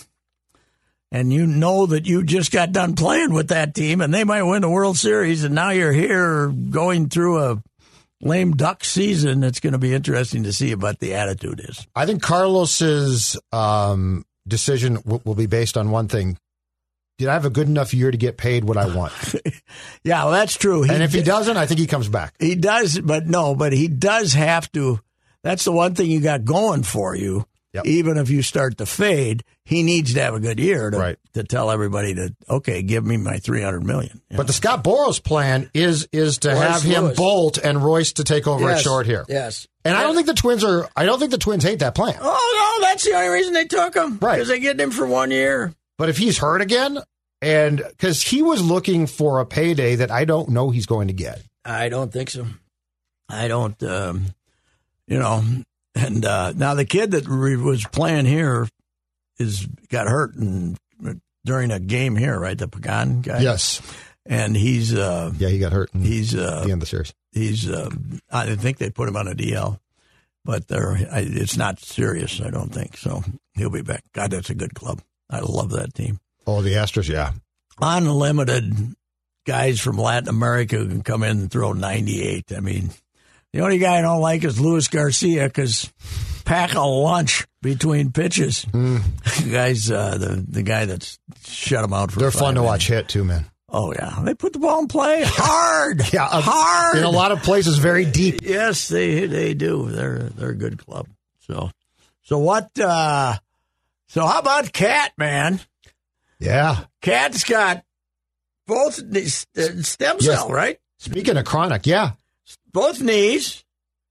and you know that you just got done playing with that team, and they might win the World Series, and now you're here going through a lame duck season. It's going to be interesting to see what the attitude is. I think Carlos's um, decision w- will be based on one thing: did I have a good enough year to get paid what I want? Yeah, well, that's true. He and if he d- doesn't, I think he comes back. he does, but no, but he does have to. That's the one thing you got going for you. Yep. Even if you start to fade, he needs to have a good year to, Right. to tell everybody to, okay, give me my three hundred million dollars. But the Scott Boras plan is is to Royce have him Lewis. Bolt and Royce to take over at short here. Yes. And I don't think the Twins are. I don't think the Twins hate that plan. Oh, no, that's the only reason they took him. Right. Because they get him for one year. But if he's hurt again, and because he was looking for a payday that I don't know he's going to get. I don't think so. I don't, um, you know. And uh, now the kid that re- was playing here is got hurt in, during a game here, right? The Pagan guy. Yes. And he's uh, Yeah, he got hurt. In he's the uh, end of the series. he's uh, I think they put him on a D L, but they're I, it's not serious. I don't think so. He'll be back. God, that's a good club. I love that team. Oh, the Astros, yeah. Unlimited guys from Latin America who can come in and throw ninety-eight. I mean, the only guy I don't like is Luis Garcia because pack a lunch between pitches. Mm. Guys, uh, the the guy that's shut him out for They're five fun to minutes. watch hit, too, man. Oh, yeah. They put the ball in play hard. Yeah, uh, hard. In a lot of places, very deep. Yes, they they do. They're they're a good club. So so what? Uh, so how about Cat, man? Yeah. Cat's got both knees, uh, stem cell, Yes. right? Speaking of chronic, yeah. Both knees,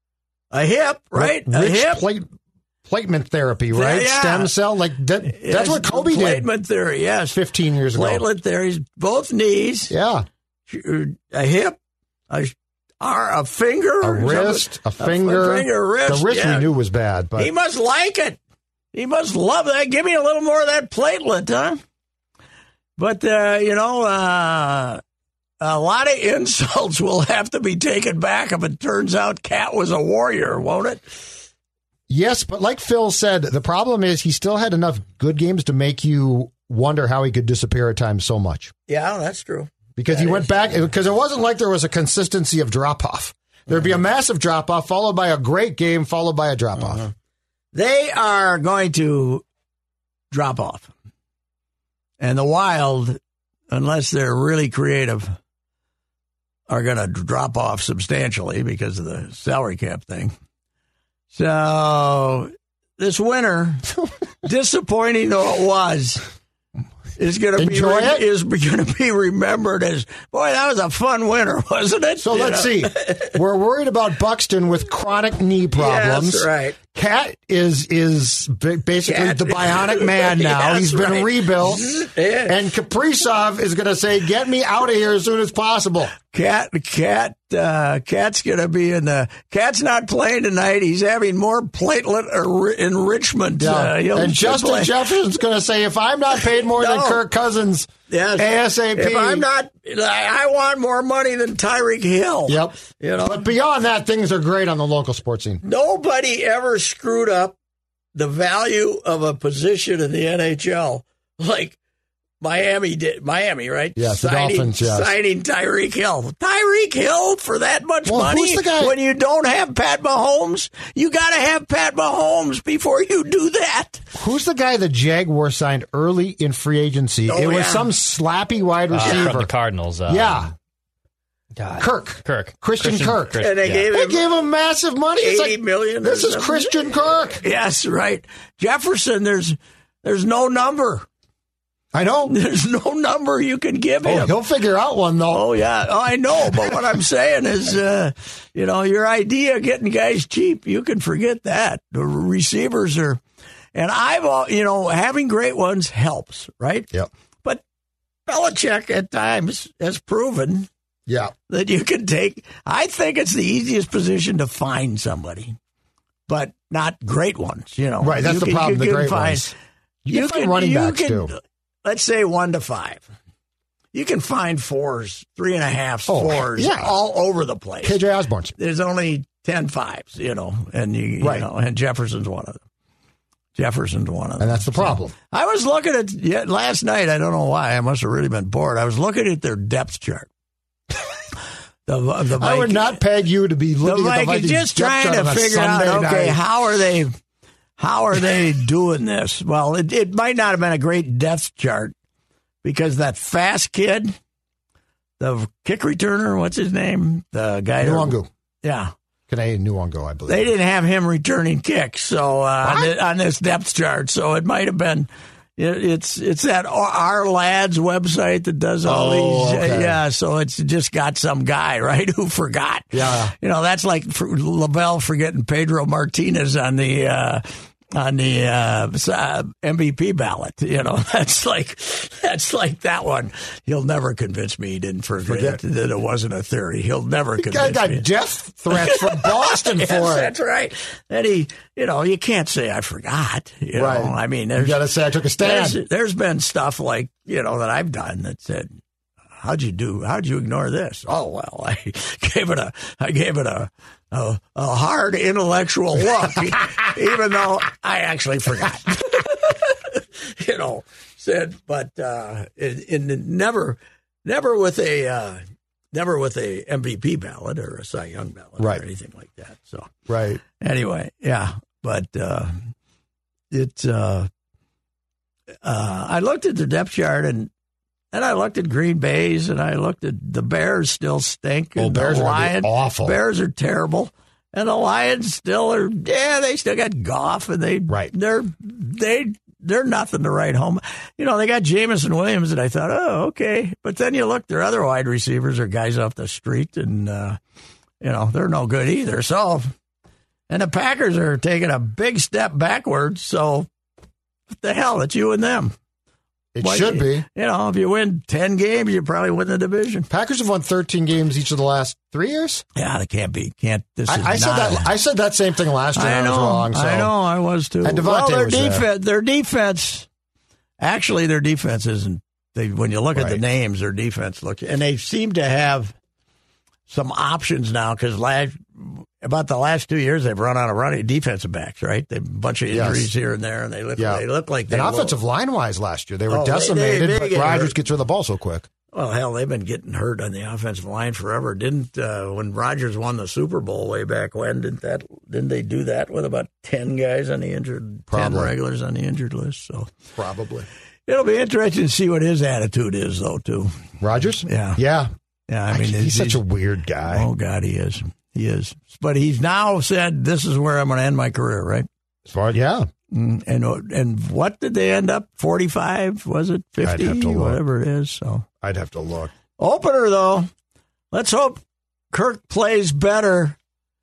a hip, right? Rich a hip. plate, platement therapy, right? Yeah. Stem cell, like that, Yes, that's what Kobe did Platelet theory, yes. fifteen years ago. Platelet theory. Both knees, Yeah. a hip, a, a finger, A or wrist, something. a finger. a finger, wrist. The wrist yeah. we knew was bad, but He must like it. He must love that. Give me a little more of that platelet, huh? But, uh, you know, uh, a lot of insults will have to be taken back if it turns out Cat was a warrior, won't it? yes, but like Phil said, the problem is he still had enough good games to make you wonder how he could disappear at times so much. Yeah, that's true. Because That he went is- back, because it wasn't like there was a consistency of drop off. There'd be a massive drop off, followed by a great game, followed by a drop off. Uh-huh. They are going to drop off. And the Wild, unless they're really creative, are going to drop off substantially because of the salary cap thing. So this winter, disappointing though it was, is going to be Enjoy it? is going to be remembered as, boy, that was a fun winter, wasn't it? So You let's know? see. We're worried about Buxton with chronic knee problems. That's right. Cat is is ba- basically Cat- the bionic man now. That's He's been right. rebuilt. Yeah. And Kaprizov is going to say, get me out of here as soon as possible. Cat, cat, uh, Cat's going to be in the. Cat's not playing tonight. He's having more platelet er- enrichment. Yeah. Uh, he'll and Justin play. Jefferson's going to say, if I'm not paid more than No. Kirk Cousins, Yes. ASAP. If I'm not, I I want more money than Tyreek Hill. Yep. You know, But beyond that, things are great on the local sports scene. nobody ever screwed up the value of a position in the N H L like Miami did. Miami, right? Yes, the signing, Dolphins, yes. Signing Tyreek Hill. Tyreek Hill for that much Well, money? who's the guy- When you don't have Pat Mahomes, you got to have Pat Mahomes before you do that. Who's the guy the Jaguars signed early in free agency? Oh, it was yeah. some slappy wide Uh, receiver. from the Cardinals. Uh, yeah. God. Kirk. Kirk. Christian, Christian Kirk. Kirk. And they Yeah. gave They him gave him massive money. It's eighty like, million. this or is something. Christian Kirk. Yes, right. Jefferson, there's there's no number. I know. There's no number you can give Oh, him. he'll figure out one, though. Oh, yeah. Oh, I know. But what I'm saying is, uh, you know, your idea of getting guys cheap, you can forget that. The receivers are, and I've, all, you know, having great ones helps, right? Yep. But Belichick at times has proven Yeah. that you can take, I think it's the easiest position to find somebody, but not great ones, you know. Right, that's You the can- problem, you the can great find- ones. You can find running you backs, can- too. Let's say one to five. You can find fours, three and a half, Oh, fours, yeah. all over the place. K J Osborne. There's only ten fives, you know, and you, you Right. know, and Jefferson's one of them. Jefferson's one of them. And that's the problem. So, I was looking at yeah, last night. I don't know why. I must have really been bored. I was looking at their depth chart. the, the I would Viking- not peg you to be the looking at the Vikings, Vikings just depth trying chart to on a figure out, Sunday okay, night. how are they, how are they doing this? Well, it, it might not have been a great depth chart because that fast kid, the kick returner, what's his name? The guy. that- Nwangu. Yeah. Canadian Nwangu, I believe. They didn't have him returning kicks, so uh, on, What? the, on this depth chart. So it might have been. It, it's it's that Our Lads website that does all Oh, these. okay. Yeah, so it's just got some guy right who forgot. Yeah. you know that's like for Lavelle forgetting Pedro Martinez on the. Uh, on the uh, uh, M V P ballot, you know, that's like that's like that one. He'll never convince me he didn't forget, Forget. that it wasn't a theory. He'll never The convince guy got me. death threats from Boston Yes, for it. that's right. And he, you know, you can't say I forgot. You Right. know, I mean, You there's, got to say I took a stand. there's, there's been stuff like, you know, that I've done that said, how'd you do? How'd you ignore this? Oh, well, I gave it a, I gave it a, a, a hard intellectual look, even though I actually forgot. you know, said, but uh, in, in never, never with a, uh, never with a M V P ballot or a Cy Young ballot Right. or anything like that. So Right. anyway, yeah, but uh, it. Uh, uh, I looked at the depth chart and. And I looked at Green Bay's, and I looked at the Bears still stink. Oh, And Bears the are gonna be Lions, awful. Bears are terrible, and the Lions still are. Yeah, they still got Goff, and they Right. They're they they're nothing to write home. You know, they got Jameson Williams, and I thought, oh, okay. But then you look, their other wide receivers are guys off the street, and uh, you know they're no good either. So, and the Packers are taking a big step backwards. So, what the hell? It's you and them. It Why- should be. You know, if you win ten games, you probably win the division. Packers have won thirteen games each of the last three years. Yeah, they can't be. Can't. This is I, I said not that. a- I said that same thing last year. I I, know. was wrong. So. I know. I was too. And Devontae well, their was there. defense. Their defense. Actually, their defense isn't. They when you look at the Right. names, their defense look, and they seem to have some options now because last about the last two years they've run out of running defensive backs. Right, they've a bunch of Yes. injuries here and there, and they look. Yeah. They look like they And will- offensive line wise last year, they were Oh, they- they- decimated, they but get Rodgers hurt. gets rid of the ball so quick. Well, hell, they've been getting hurt on the offensive line forever. Didn't uh, when Rodgers won the Super Bowl way back when? Didn't that? Didn't they do that with about ten guys on the injured, Probably. ten regulars on the injured list? So Probably. it'll be interesting to see what his attitude is, though. Too. Rodgers? Yeah. Yeah. Yeah, I mean, he's such a weird guy. Oh God, he is. He is. But he's now said, "This is where I'm going to end my career." Right? As far, yeah. Mm, And and what did they end up? Forty-five? Was it fifty? have to look. Whatever it is. So. I'd have to look. Opener, though, let's hope Kirk plays better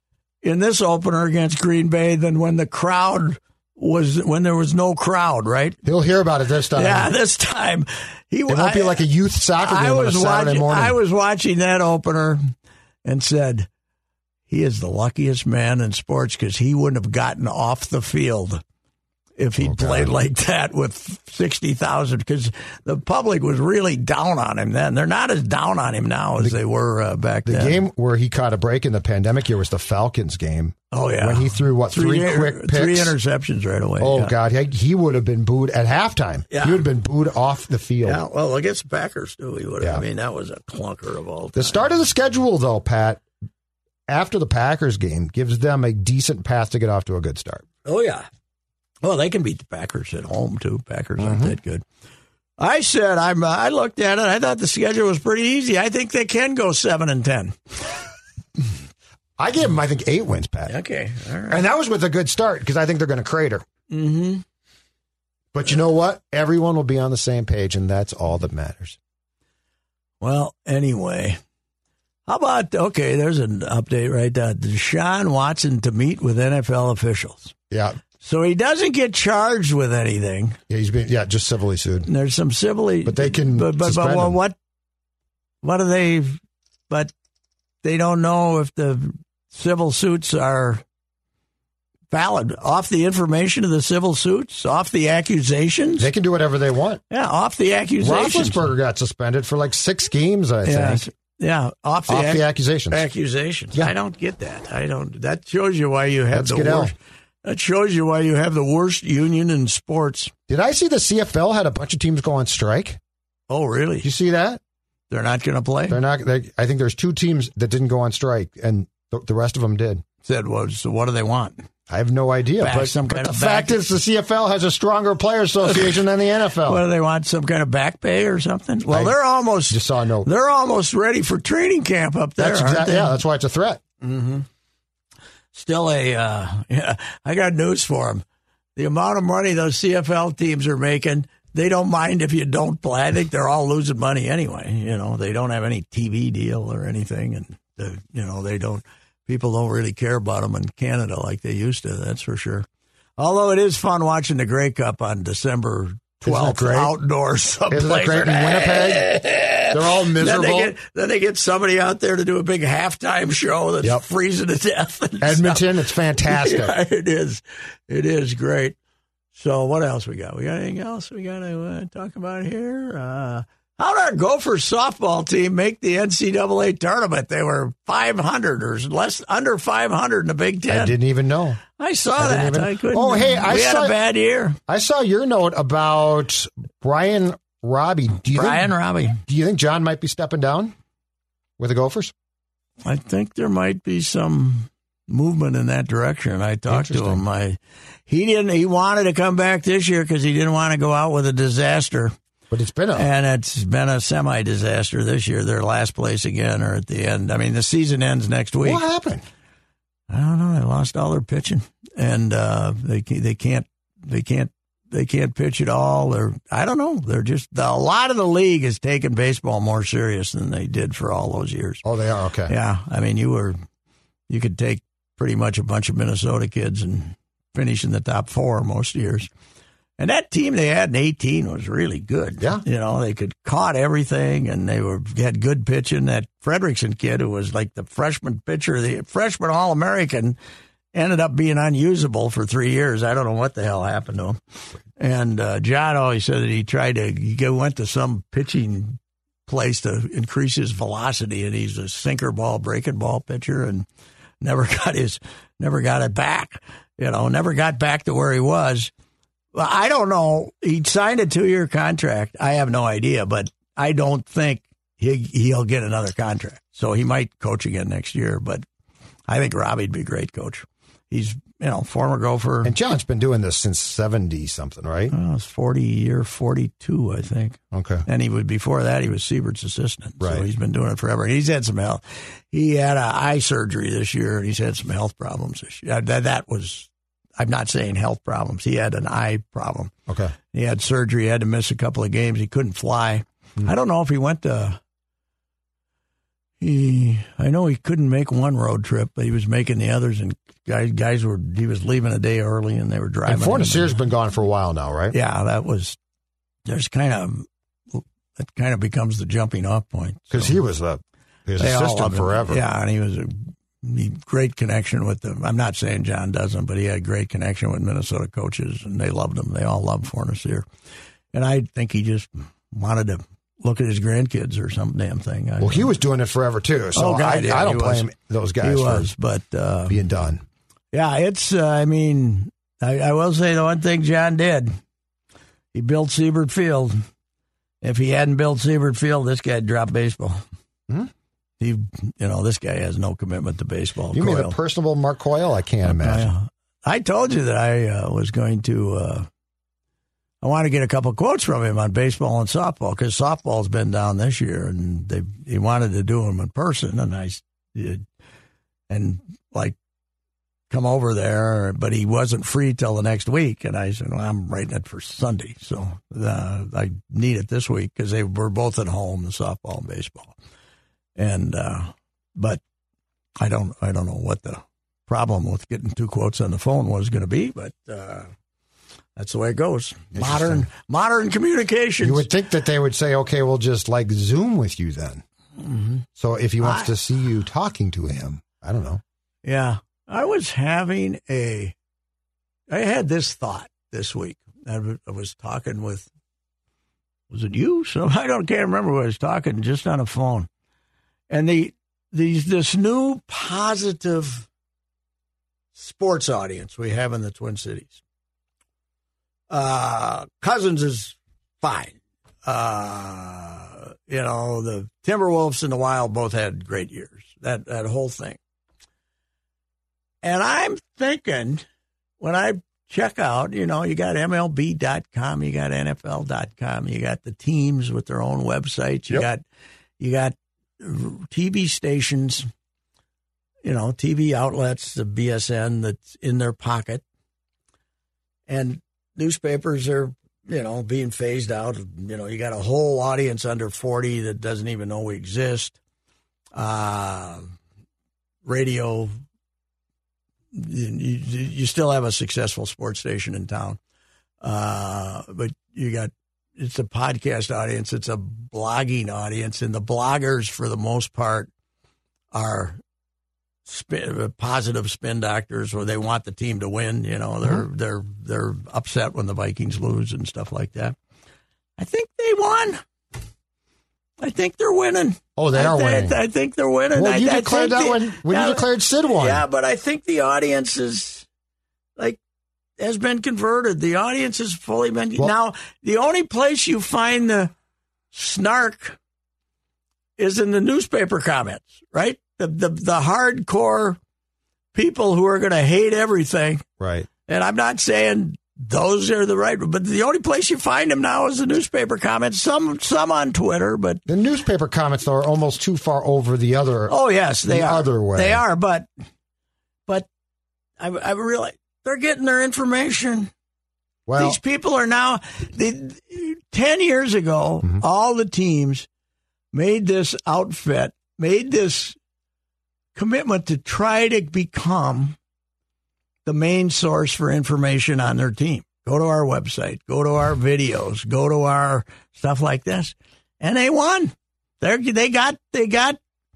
in this opener against Green Bay than when the crowd was when there was no crowd, right? He'll hear about it this time. Yeah, this time he It won't be like a youth soccer game I on a was Saturday watching, morning. I was watching that opener and said he is the luckiest man in sports because he wouldn't have gotten off the field if he'd Oh, God. played like that with sixty thousand, because the public was really down on him then. They're not as down on him now as they were uh, back The then. game where he caught a break in the pandemic year was the Falcons game. Oh, yeah. When he threw, what, three, inter- quick picks? Three interceptions right away. Oh, yeah. God. He, he would have been booed at halftime. Yeah. He would have been booed off the field. Yeah, well, against the Packers, too, he would have. Yeah. I mean, that was a clunker of all time. The start of the schedule, though, Pat, after the Packers game, gives them a decent path to get off to a good start. Oh, yeah. Well, they can beat the Packers at home, too. Packers aren't Mm-hmm. that good. I said I'm. Uh, I looked at it. I thought the schedule was pretty easy. I think they can go seven and ten. I gave them, I think, eight wins, Pat. Okay, all right. And that was with a good start because I think they're going to crater. Mm-hmm. But you know what? Everyone will be on the same page, and that's all that matters. Well, anyway, how about, okay, there's an update right there. Deshaun Watson to meet with N F L officials. Yeah. So he doesn't get charged with anything. Yeah, he's been, yeah, just civilly sued. And there's some civilly. But they can But, but, but well, what, what are they, but they don't know if the civil suits are valid. Off the information of the civil suits? Off the accusations? They can do whatever they want. Yeah, off the accusations. Roethlisberger got suspended for like six games, I yeah, think. Yeah, off the, off ac- the accusations. Accusations. Yeah. I don't get that. I don't. That shows you why you have Let's the get worst. out. That shows you why you have the worst union in sports. Did I see the C F L had a bunch of teams go on strike? Oh, really? Did you see that? They're not going to play? They're not. They, I think there's two teams that didn't go on strike, and the, the rest of them did. Said, well, so what do they want? I have no idea. Back, but some but kind the of fact back- is, the C F L has a stronger player association than the N F L. What do they want? Some kind of back pay or something? Well, I they're almost just saw a note. They're almost ready for training camp up there. That's aren't exactly. they? Yeah, that's why it's a threat. Mm-hmm. Still a. Uh, yeah, I got news for them. The amount of money those C F L teams are making, they don't mind if you don't play. I think they're all losing money anyway. You know, they don't have any T V deal or anything, and the, you know they don't. People don't really care about them in Canada like they used to. That's for sure. Although it is fun watching the Grey Cup on December twelfth outdoors. Someplace. Isn't that great in Winnipeg? They're all miserable. Then they, get, then they get somebody out there to do a big halftime show that's yep. freezing to death. Edmonton, stuff. It's fantastic. Yeah, it is. It is great. So what else we got? We got anything else we got to uh, talk about here? Uh, how did our Gophers softball team make the N C double A tournament? They were five hundred or less, under five hundred in the Big Ten. I didn't even know. I saw I that. Even... I couldn't. Oh, hey, I we saw, had a bad year. I saw your note about Brian Robbie. Do you Brian think, Robbie. Do you think John might be stepping down with the Gophers? I think there might be some movement in that direction. I talked to him. I, he didn't. He wanted to come back this year because he didn't want to go out with a disaster. But it's been a and it's been a semi-disaster this year. They're last place again, or at the end. I mean, the season ends next week. What happened? I don't know. They lost all their pitching, and uh, they they can't they can't they can't pitch at all. They're I don't know. They're just a lot of the league has taken baseball more serious than they did for all those years. Oh, they are okay. Yeah, I mean, you were you could take pretty much a bunch of Minnesota kids and finish in the top four most years. And that team they had in eighteen was really good. Yeah. You know, they could caught everything, and they were had good pitching. That Fredrickson kid, who was like the freshman pitcher, the freshman All-American, ended up being unusable for three years. I don't know what the hell happened to him. And uh, John always said that he tried to, he went to some pitching place to increase his velocity, and he's a sinker ball, breaking ball pitcher, and never got his, never got it back. You know, never got back to where he was. Well, I don't know. He signed a two-year contract. I have no idea, but I don't think he, he'll get another contract. So he might coach again next year, but I think Robbie'd be a great coach. He's, you know, former Gopher. And John's been doing this since seventy-something, right? Oh, it's forty, year forty-two, I think. Okay. And he would, before that, he was Siebert's assistant. Right. So he's been doing it forever. He's had some health. He had a eye surgery this year, and he's had some health problems this year. That, that was... I'm not saying health problems. He had an eye problem. Okay. He had surgery. He had to miss a couple of games. He couldn't fly. Mm. I don't know if he went to. He, I know he couldn't make one road trip, but he was making the others. And guys, guys were. He was leaving a day early, and they were driving. And Fornasier's been gone for a while now, right? Yeah, that was. There's kind of. That kind of becomes the jumping off point because so. he was a his assistant forever. Yeah, and he was a. He, great connection with them. I'm not saying John doesn't, but he had a great connection with Minnesota coaches, and they loved him. They all loved Fornasier. And I think he just wanted to look at his grandkids or some damn thing. I well, he was doing it forever, too. So oh, God, I, yeah, I don't blame was. those guys he for was, but, uh, being done. Yeah, it's, uh, I mean, I, I will say the one thing John did, he built Siebert Field. If he hadn't built Siebert Field, this guy'd drop baseball. Hmm? He, you know, this guy has no commitment to baseball. You Coyle. mean a personable Mark Coyle? I can't imagine. I told you that I uh, was going to. Uh, I want to get a couple quotes from him on baseball and softball because softball's been down this year, and they he wanted to do them in person, and I did, and like come over there, but he wasn't free till the next week, and I said, well, I'm writing it for Sunday, so uh, I need it this week because they were both at home, the softball and baseball, and uh, but I don't I don't know what the problem with getting two quotes on the phone was going to be, but uh, that's the way it goes. Modern modern communications. You would think that they would say, okay, we'll just like Zoom with you then. Mm-hmm. So if he wants I, to see you talking to him, I don't know. Yeah. I was having a, I had this thought this week. I was talking with, was it you? So I don't can't remember who I was talking, just on a phone. And the these this new positive sports audience we have in the Twin Cities. Uh, Cousins is fine. Uh, you know, the Timberwolves and the Wild both had great years. That that whole thing. And I'm thinking, when I check out, you know, you got M L B dot com, you got N F L dot com, you got the teams with their own websites, you yep. got you got T V stations, you know, T V outlets, the B S N that's in their pocket. And newspapers are, you know, being phased out. You know, you got a whole audience under forty that doesn't even know we exist. Uh, radio, you, you, you still have a successful sports station in town. Uh, but you got, it's a podcast audience, it's a blogging audience, and the bloggers, for the most part, are spin, positive spin doctors, where they want the team to win. You know, they're mm-hmm. they're they're upset when the Vikings lose and stuff like that. I think they won. I think they're winning. Oh, they I are th- winning. I think they're winning. Well, I, you I declared that the, when, when yeah, you declared Sid won. Yeah, but I think the audience is, like, has been converted. The audience has fully been. Well, now, the only place you find the snark is in the newspaper comments, right? The the, the hardcore people who are going to hate everything. Right. And I'm not saying those are the right, but the only place you find them now is the newspaper comments. Some some on Twitter, but the newspaper comments though are almost too far over the other. Oh yes, they the are. Other way they are, but but I, I really they're getting their information. Well, these people are now. They, Ten years ago, mm-hmm. all the teams made this outfit, made this commitment to try to become the main source for information on their team. Go to our website, go to our videos, go to our stuff like this. And they won. They they got they got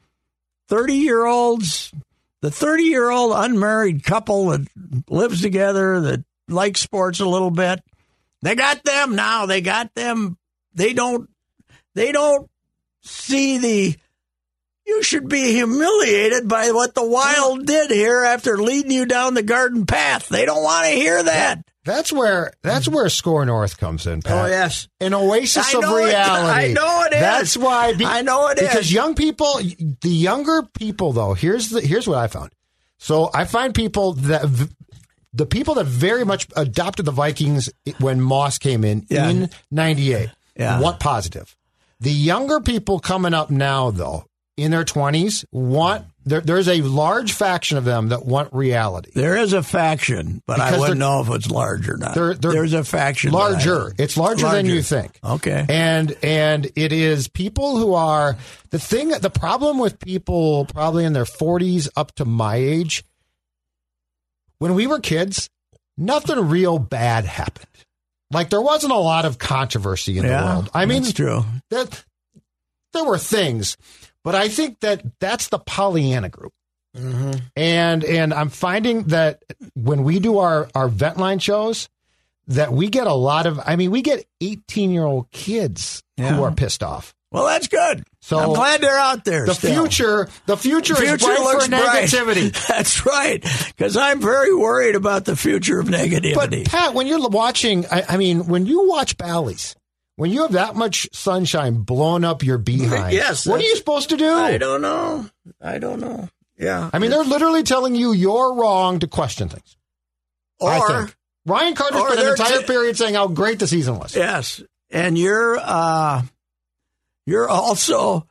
thirty-year-olds, the thirty-year-old unmarried couple that lives together, that likes sports a little bit. They got them now. They got them. They don't they don't see the you should be humiliated by what the Wild did here after leading you down the garden path. They don't want to hear that. That's where that's where Score North comes in, Pat. Oh, yes. An oasis I of know reality. It, I know it is. That's why. Be, I know it because is. Because young people, the younger people, though, here's the here's what I found. So I find people that the people that very much adopted the Vikings when Moss came in yeah. in ninety-eight yeah. want positive. The younger people coming up now, though, in their twenties, want there, there's a large faction of them that want reality. There is a faction, but because I wouldn't know if it's large or not. They're, they're There's a faction. larger. It's larger, larger than you think. Okay. And and it is people who are the thing. The problem with people probably in their forties up to my age. When we were kids, nothing real bad happened. Like there wasn't a lot of controversy in yeah, the world. I mean, that's true. That there were things. But I think that that's the Pollyanna group. Mm-hmm. And and I'm finding that when we do our, our Ventline shows, that we get a lot of, I mean, we get eighteen-year-old kids yeah. who are pissed off. Well, that's good. So I'm glad they're out there. The still. future, the future, the future is bright looks for negativity. Bright. That's right. Because I'm very worried about the future of negativity. But Pat, when you're watching, I, I mean, when you watch Bally's, when you have that much sunshine blowing up your behind, yes, what are you supposed to do? I don't know. I don't know. Yeah. I mean, they're literally telling you you're wrong to question things. Or, Ryan Carter Or spent an they're entire t- period saying how great the season was. Yes, and you're uh, you're also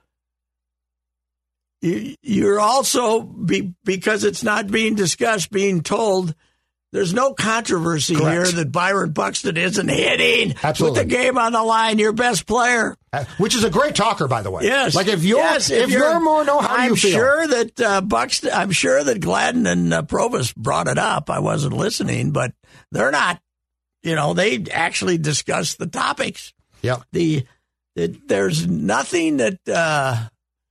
you, you're also be, because it's not being discussed, being told there's no controversy Correct. here that Byron Buxton isn't hitting Absolutely. with the game on the line. Your best player, Uh, Which is a great talker, by the way. yes. Like if you're yes, if, you're, more know how do I'm you feel? sure that uh, Buxton. I'm sure that Gladden and uh, Provost brought it up. I wasn't listening, but they're not. You know, they actually discussed the topics. Yeah. The, the there's nothing that uh,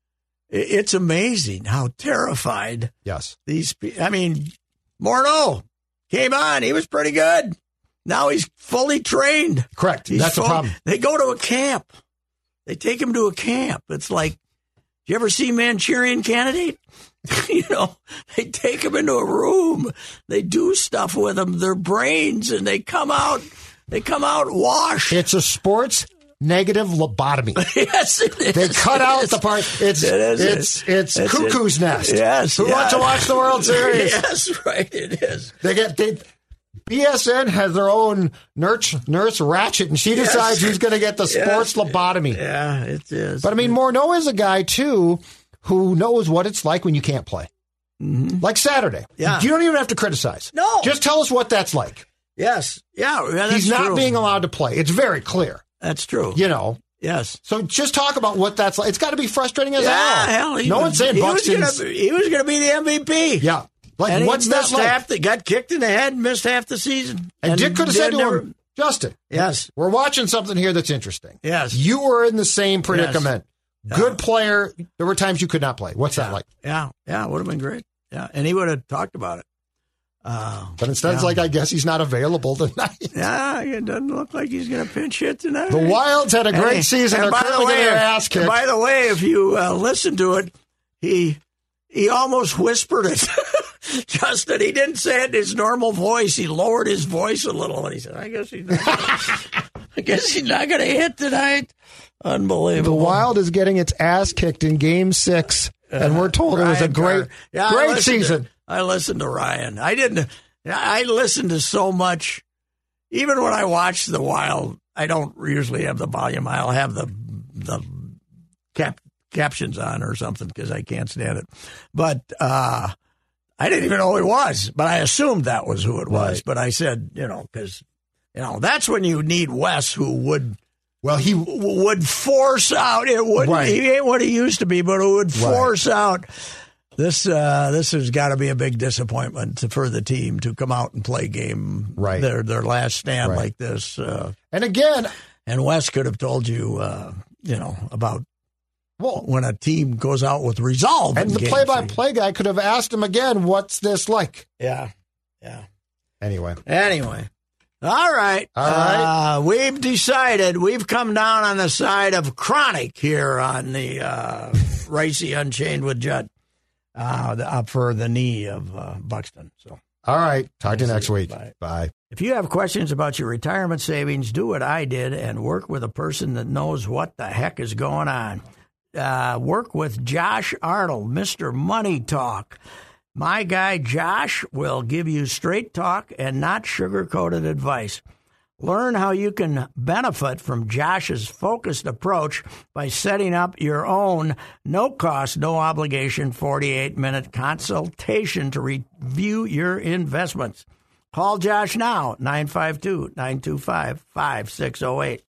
it, it's amazing how terrified Yes. these. pe- I mean, Morneau came on; he was pretty good. Now he's fully trained. Correct. He's That's the full- problem. They go to a camp. They take him to a camp. It's like, do you ever see Manchurian Candidate? You know, they take him into a room. They do stuff with them, their brains, and they come out. They come out washed. It's a sports negative lobotomy. Yes, it is. They cut It out is. the part. It's It is. it's it's, It's- cuckoo's nest. Yes. Who yeah. wants to watch the World Series? Yes, right. It is. They get they. B S N has their own nurse nurse Ratchet, and she Yes. decides who's going to get the sports Yes. lobotomy. Yeah, it is. But I mean, Morneau is a guy too who knows what it's like when you can't play. Mm-hmm. Like Saturday. Yeah. You don't even have to criticize. No. Just tell us what that's like. yes. Yeah, yeah that's He's not true. being allowed to play. It's very clear. That's true. You know. Yes. So just talk about what that's like. It's got to be frustrating as Yeah, hell. hell, he no was, one's saying he was Buxton's. gonna, he was going to be the M V P. Yeah. Like, and what's he that missed like? half the, got kicked in the head and missed half the season. And, Dick could have said to never, him, Justin, yes, we're watching something here that's interesting. Yes. You were in the same predicament. Yes. Good Yeah. player. There were times you could not play. What's yeah, that like? Yeah, yeah, it would have been great. Yeah, and he would have talked about it. Uh, But instead, it's yeah. like, I guess he's not available tonight. yeah, it doesn't look like he's going to pinch hit tonight. The Wilds had a great And- season. and They're by the currently way, getting their ass and kicked. by the way, if you uh, listen to it, he he almost whispered it. Justin, he didn't say it in his normal voice. He lowered his voice a little, and he said, "I guess he's not. Gonna, I guess he's not going to hit tonight." The Unbelievable. Wild is getting its ass kicked in Game Six, and we're told it was a Ryan great, Carter. Yeah, I great listened season. To, I listened to Ryan. I didn't. I listened to so much. Even when I watch the Wild, I don't usually have the volume. I'll have the the cap, captions on or something because I can't stand it. But uh, I didn't even know who it was. But I assumed that was who it was. Right. But I said, you know, because you know that's when you need Wes, who would. Well, he would force out. It would. Right. He ain't what he used to be, but it would force out. This uh, this has got to be a big disappointment for the team to come out and play game Right. their their last stand Right. like this. Uh, and again, and Wes could have told you, uh, you know, about well, when a team goes out with resolve. and in the game play-by-play guy could have asked him again, "What's this like?" Yeah, yeah. Anyway, Anyway. All right. All right. Uh, we've decided we've come down on the side of chronic here on the uh, Ricey Unchained with Judd uh, the, uh, for the knee of uh, Buxton. So, all right. Talk to you next week. Bye. Bye. if you have questions about your retirement savings, do what I did and work with a person that knows what the heck is going on. Uh, work with Josh Arnold, Mister Money Talk. My guy Josh will give you straight talk and not sugar-coated advice. Learn how you can benefit from Josh's focused approach by setting up your own no-cost, no-obligation forty-eight minute consultation to review your investments. Call Josh now, nine five two, nine two five, five six zero eight.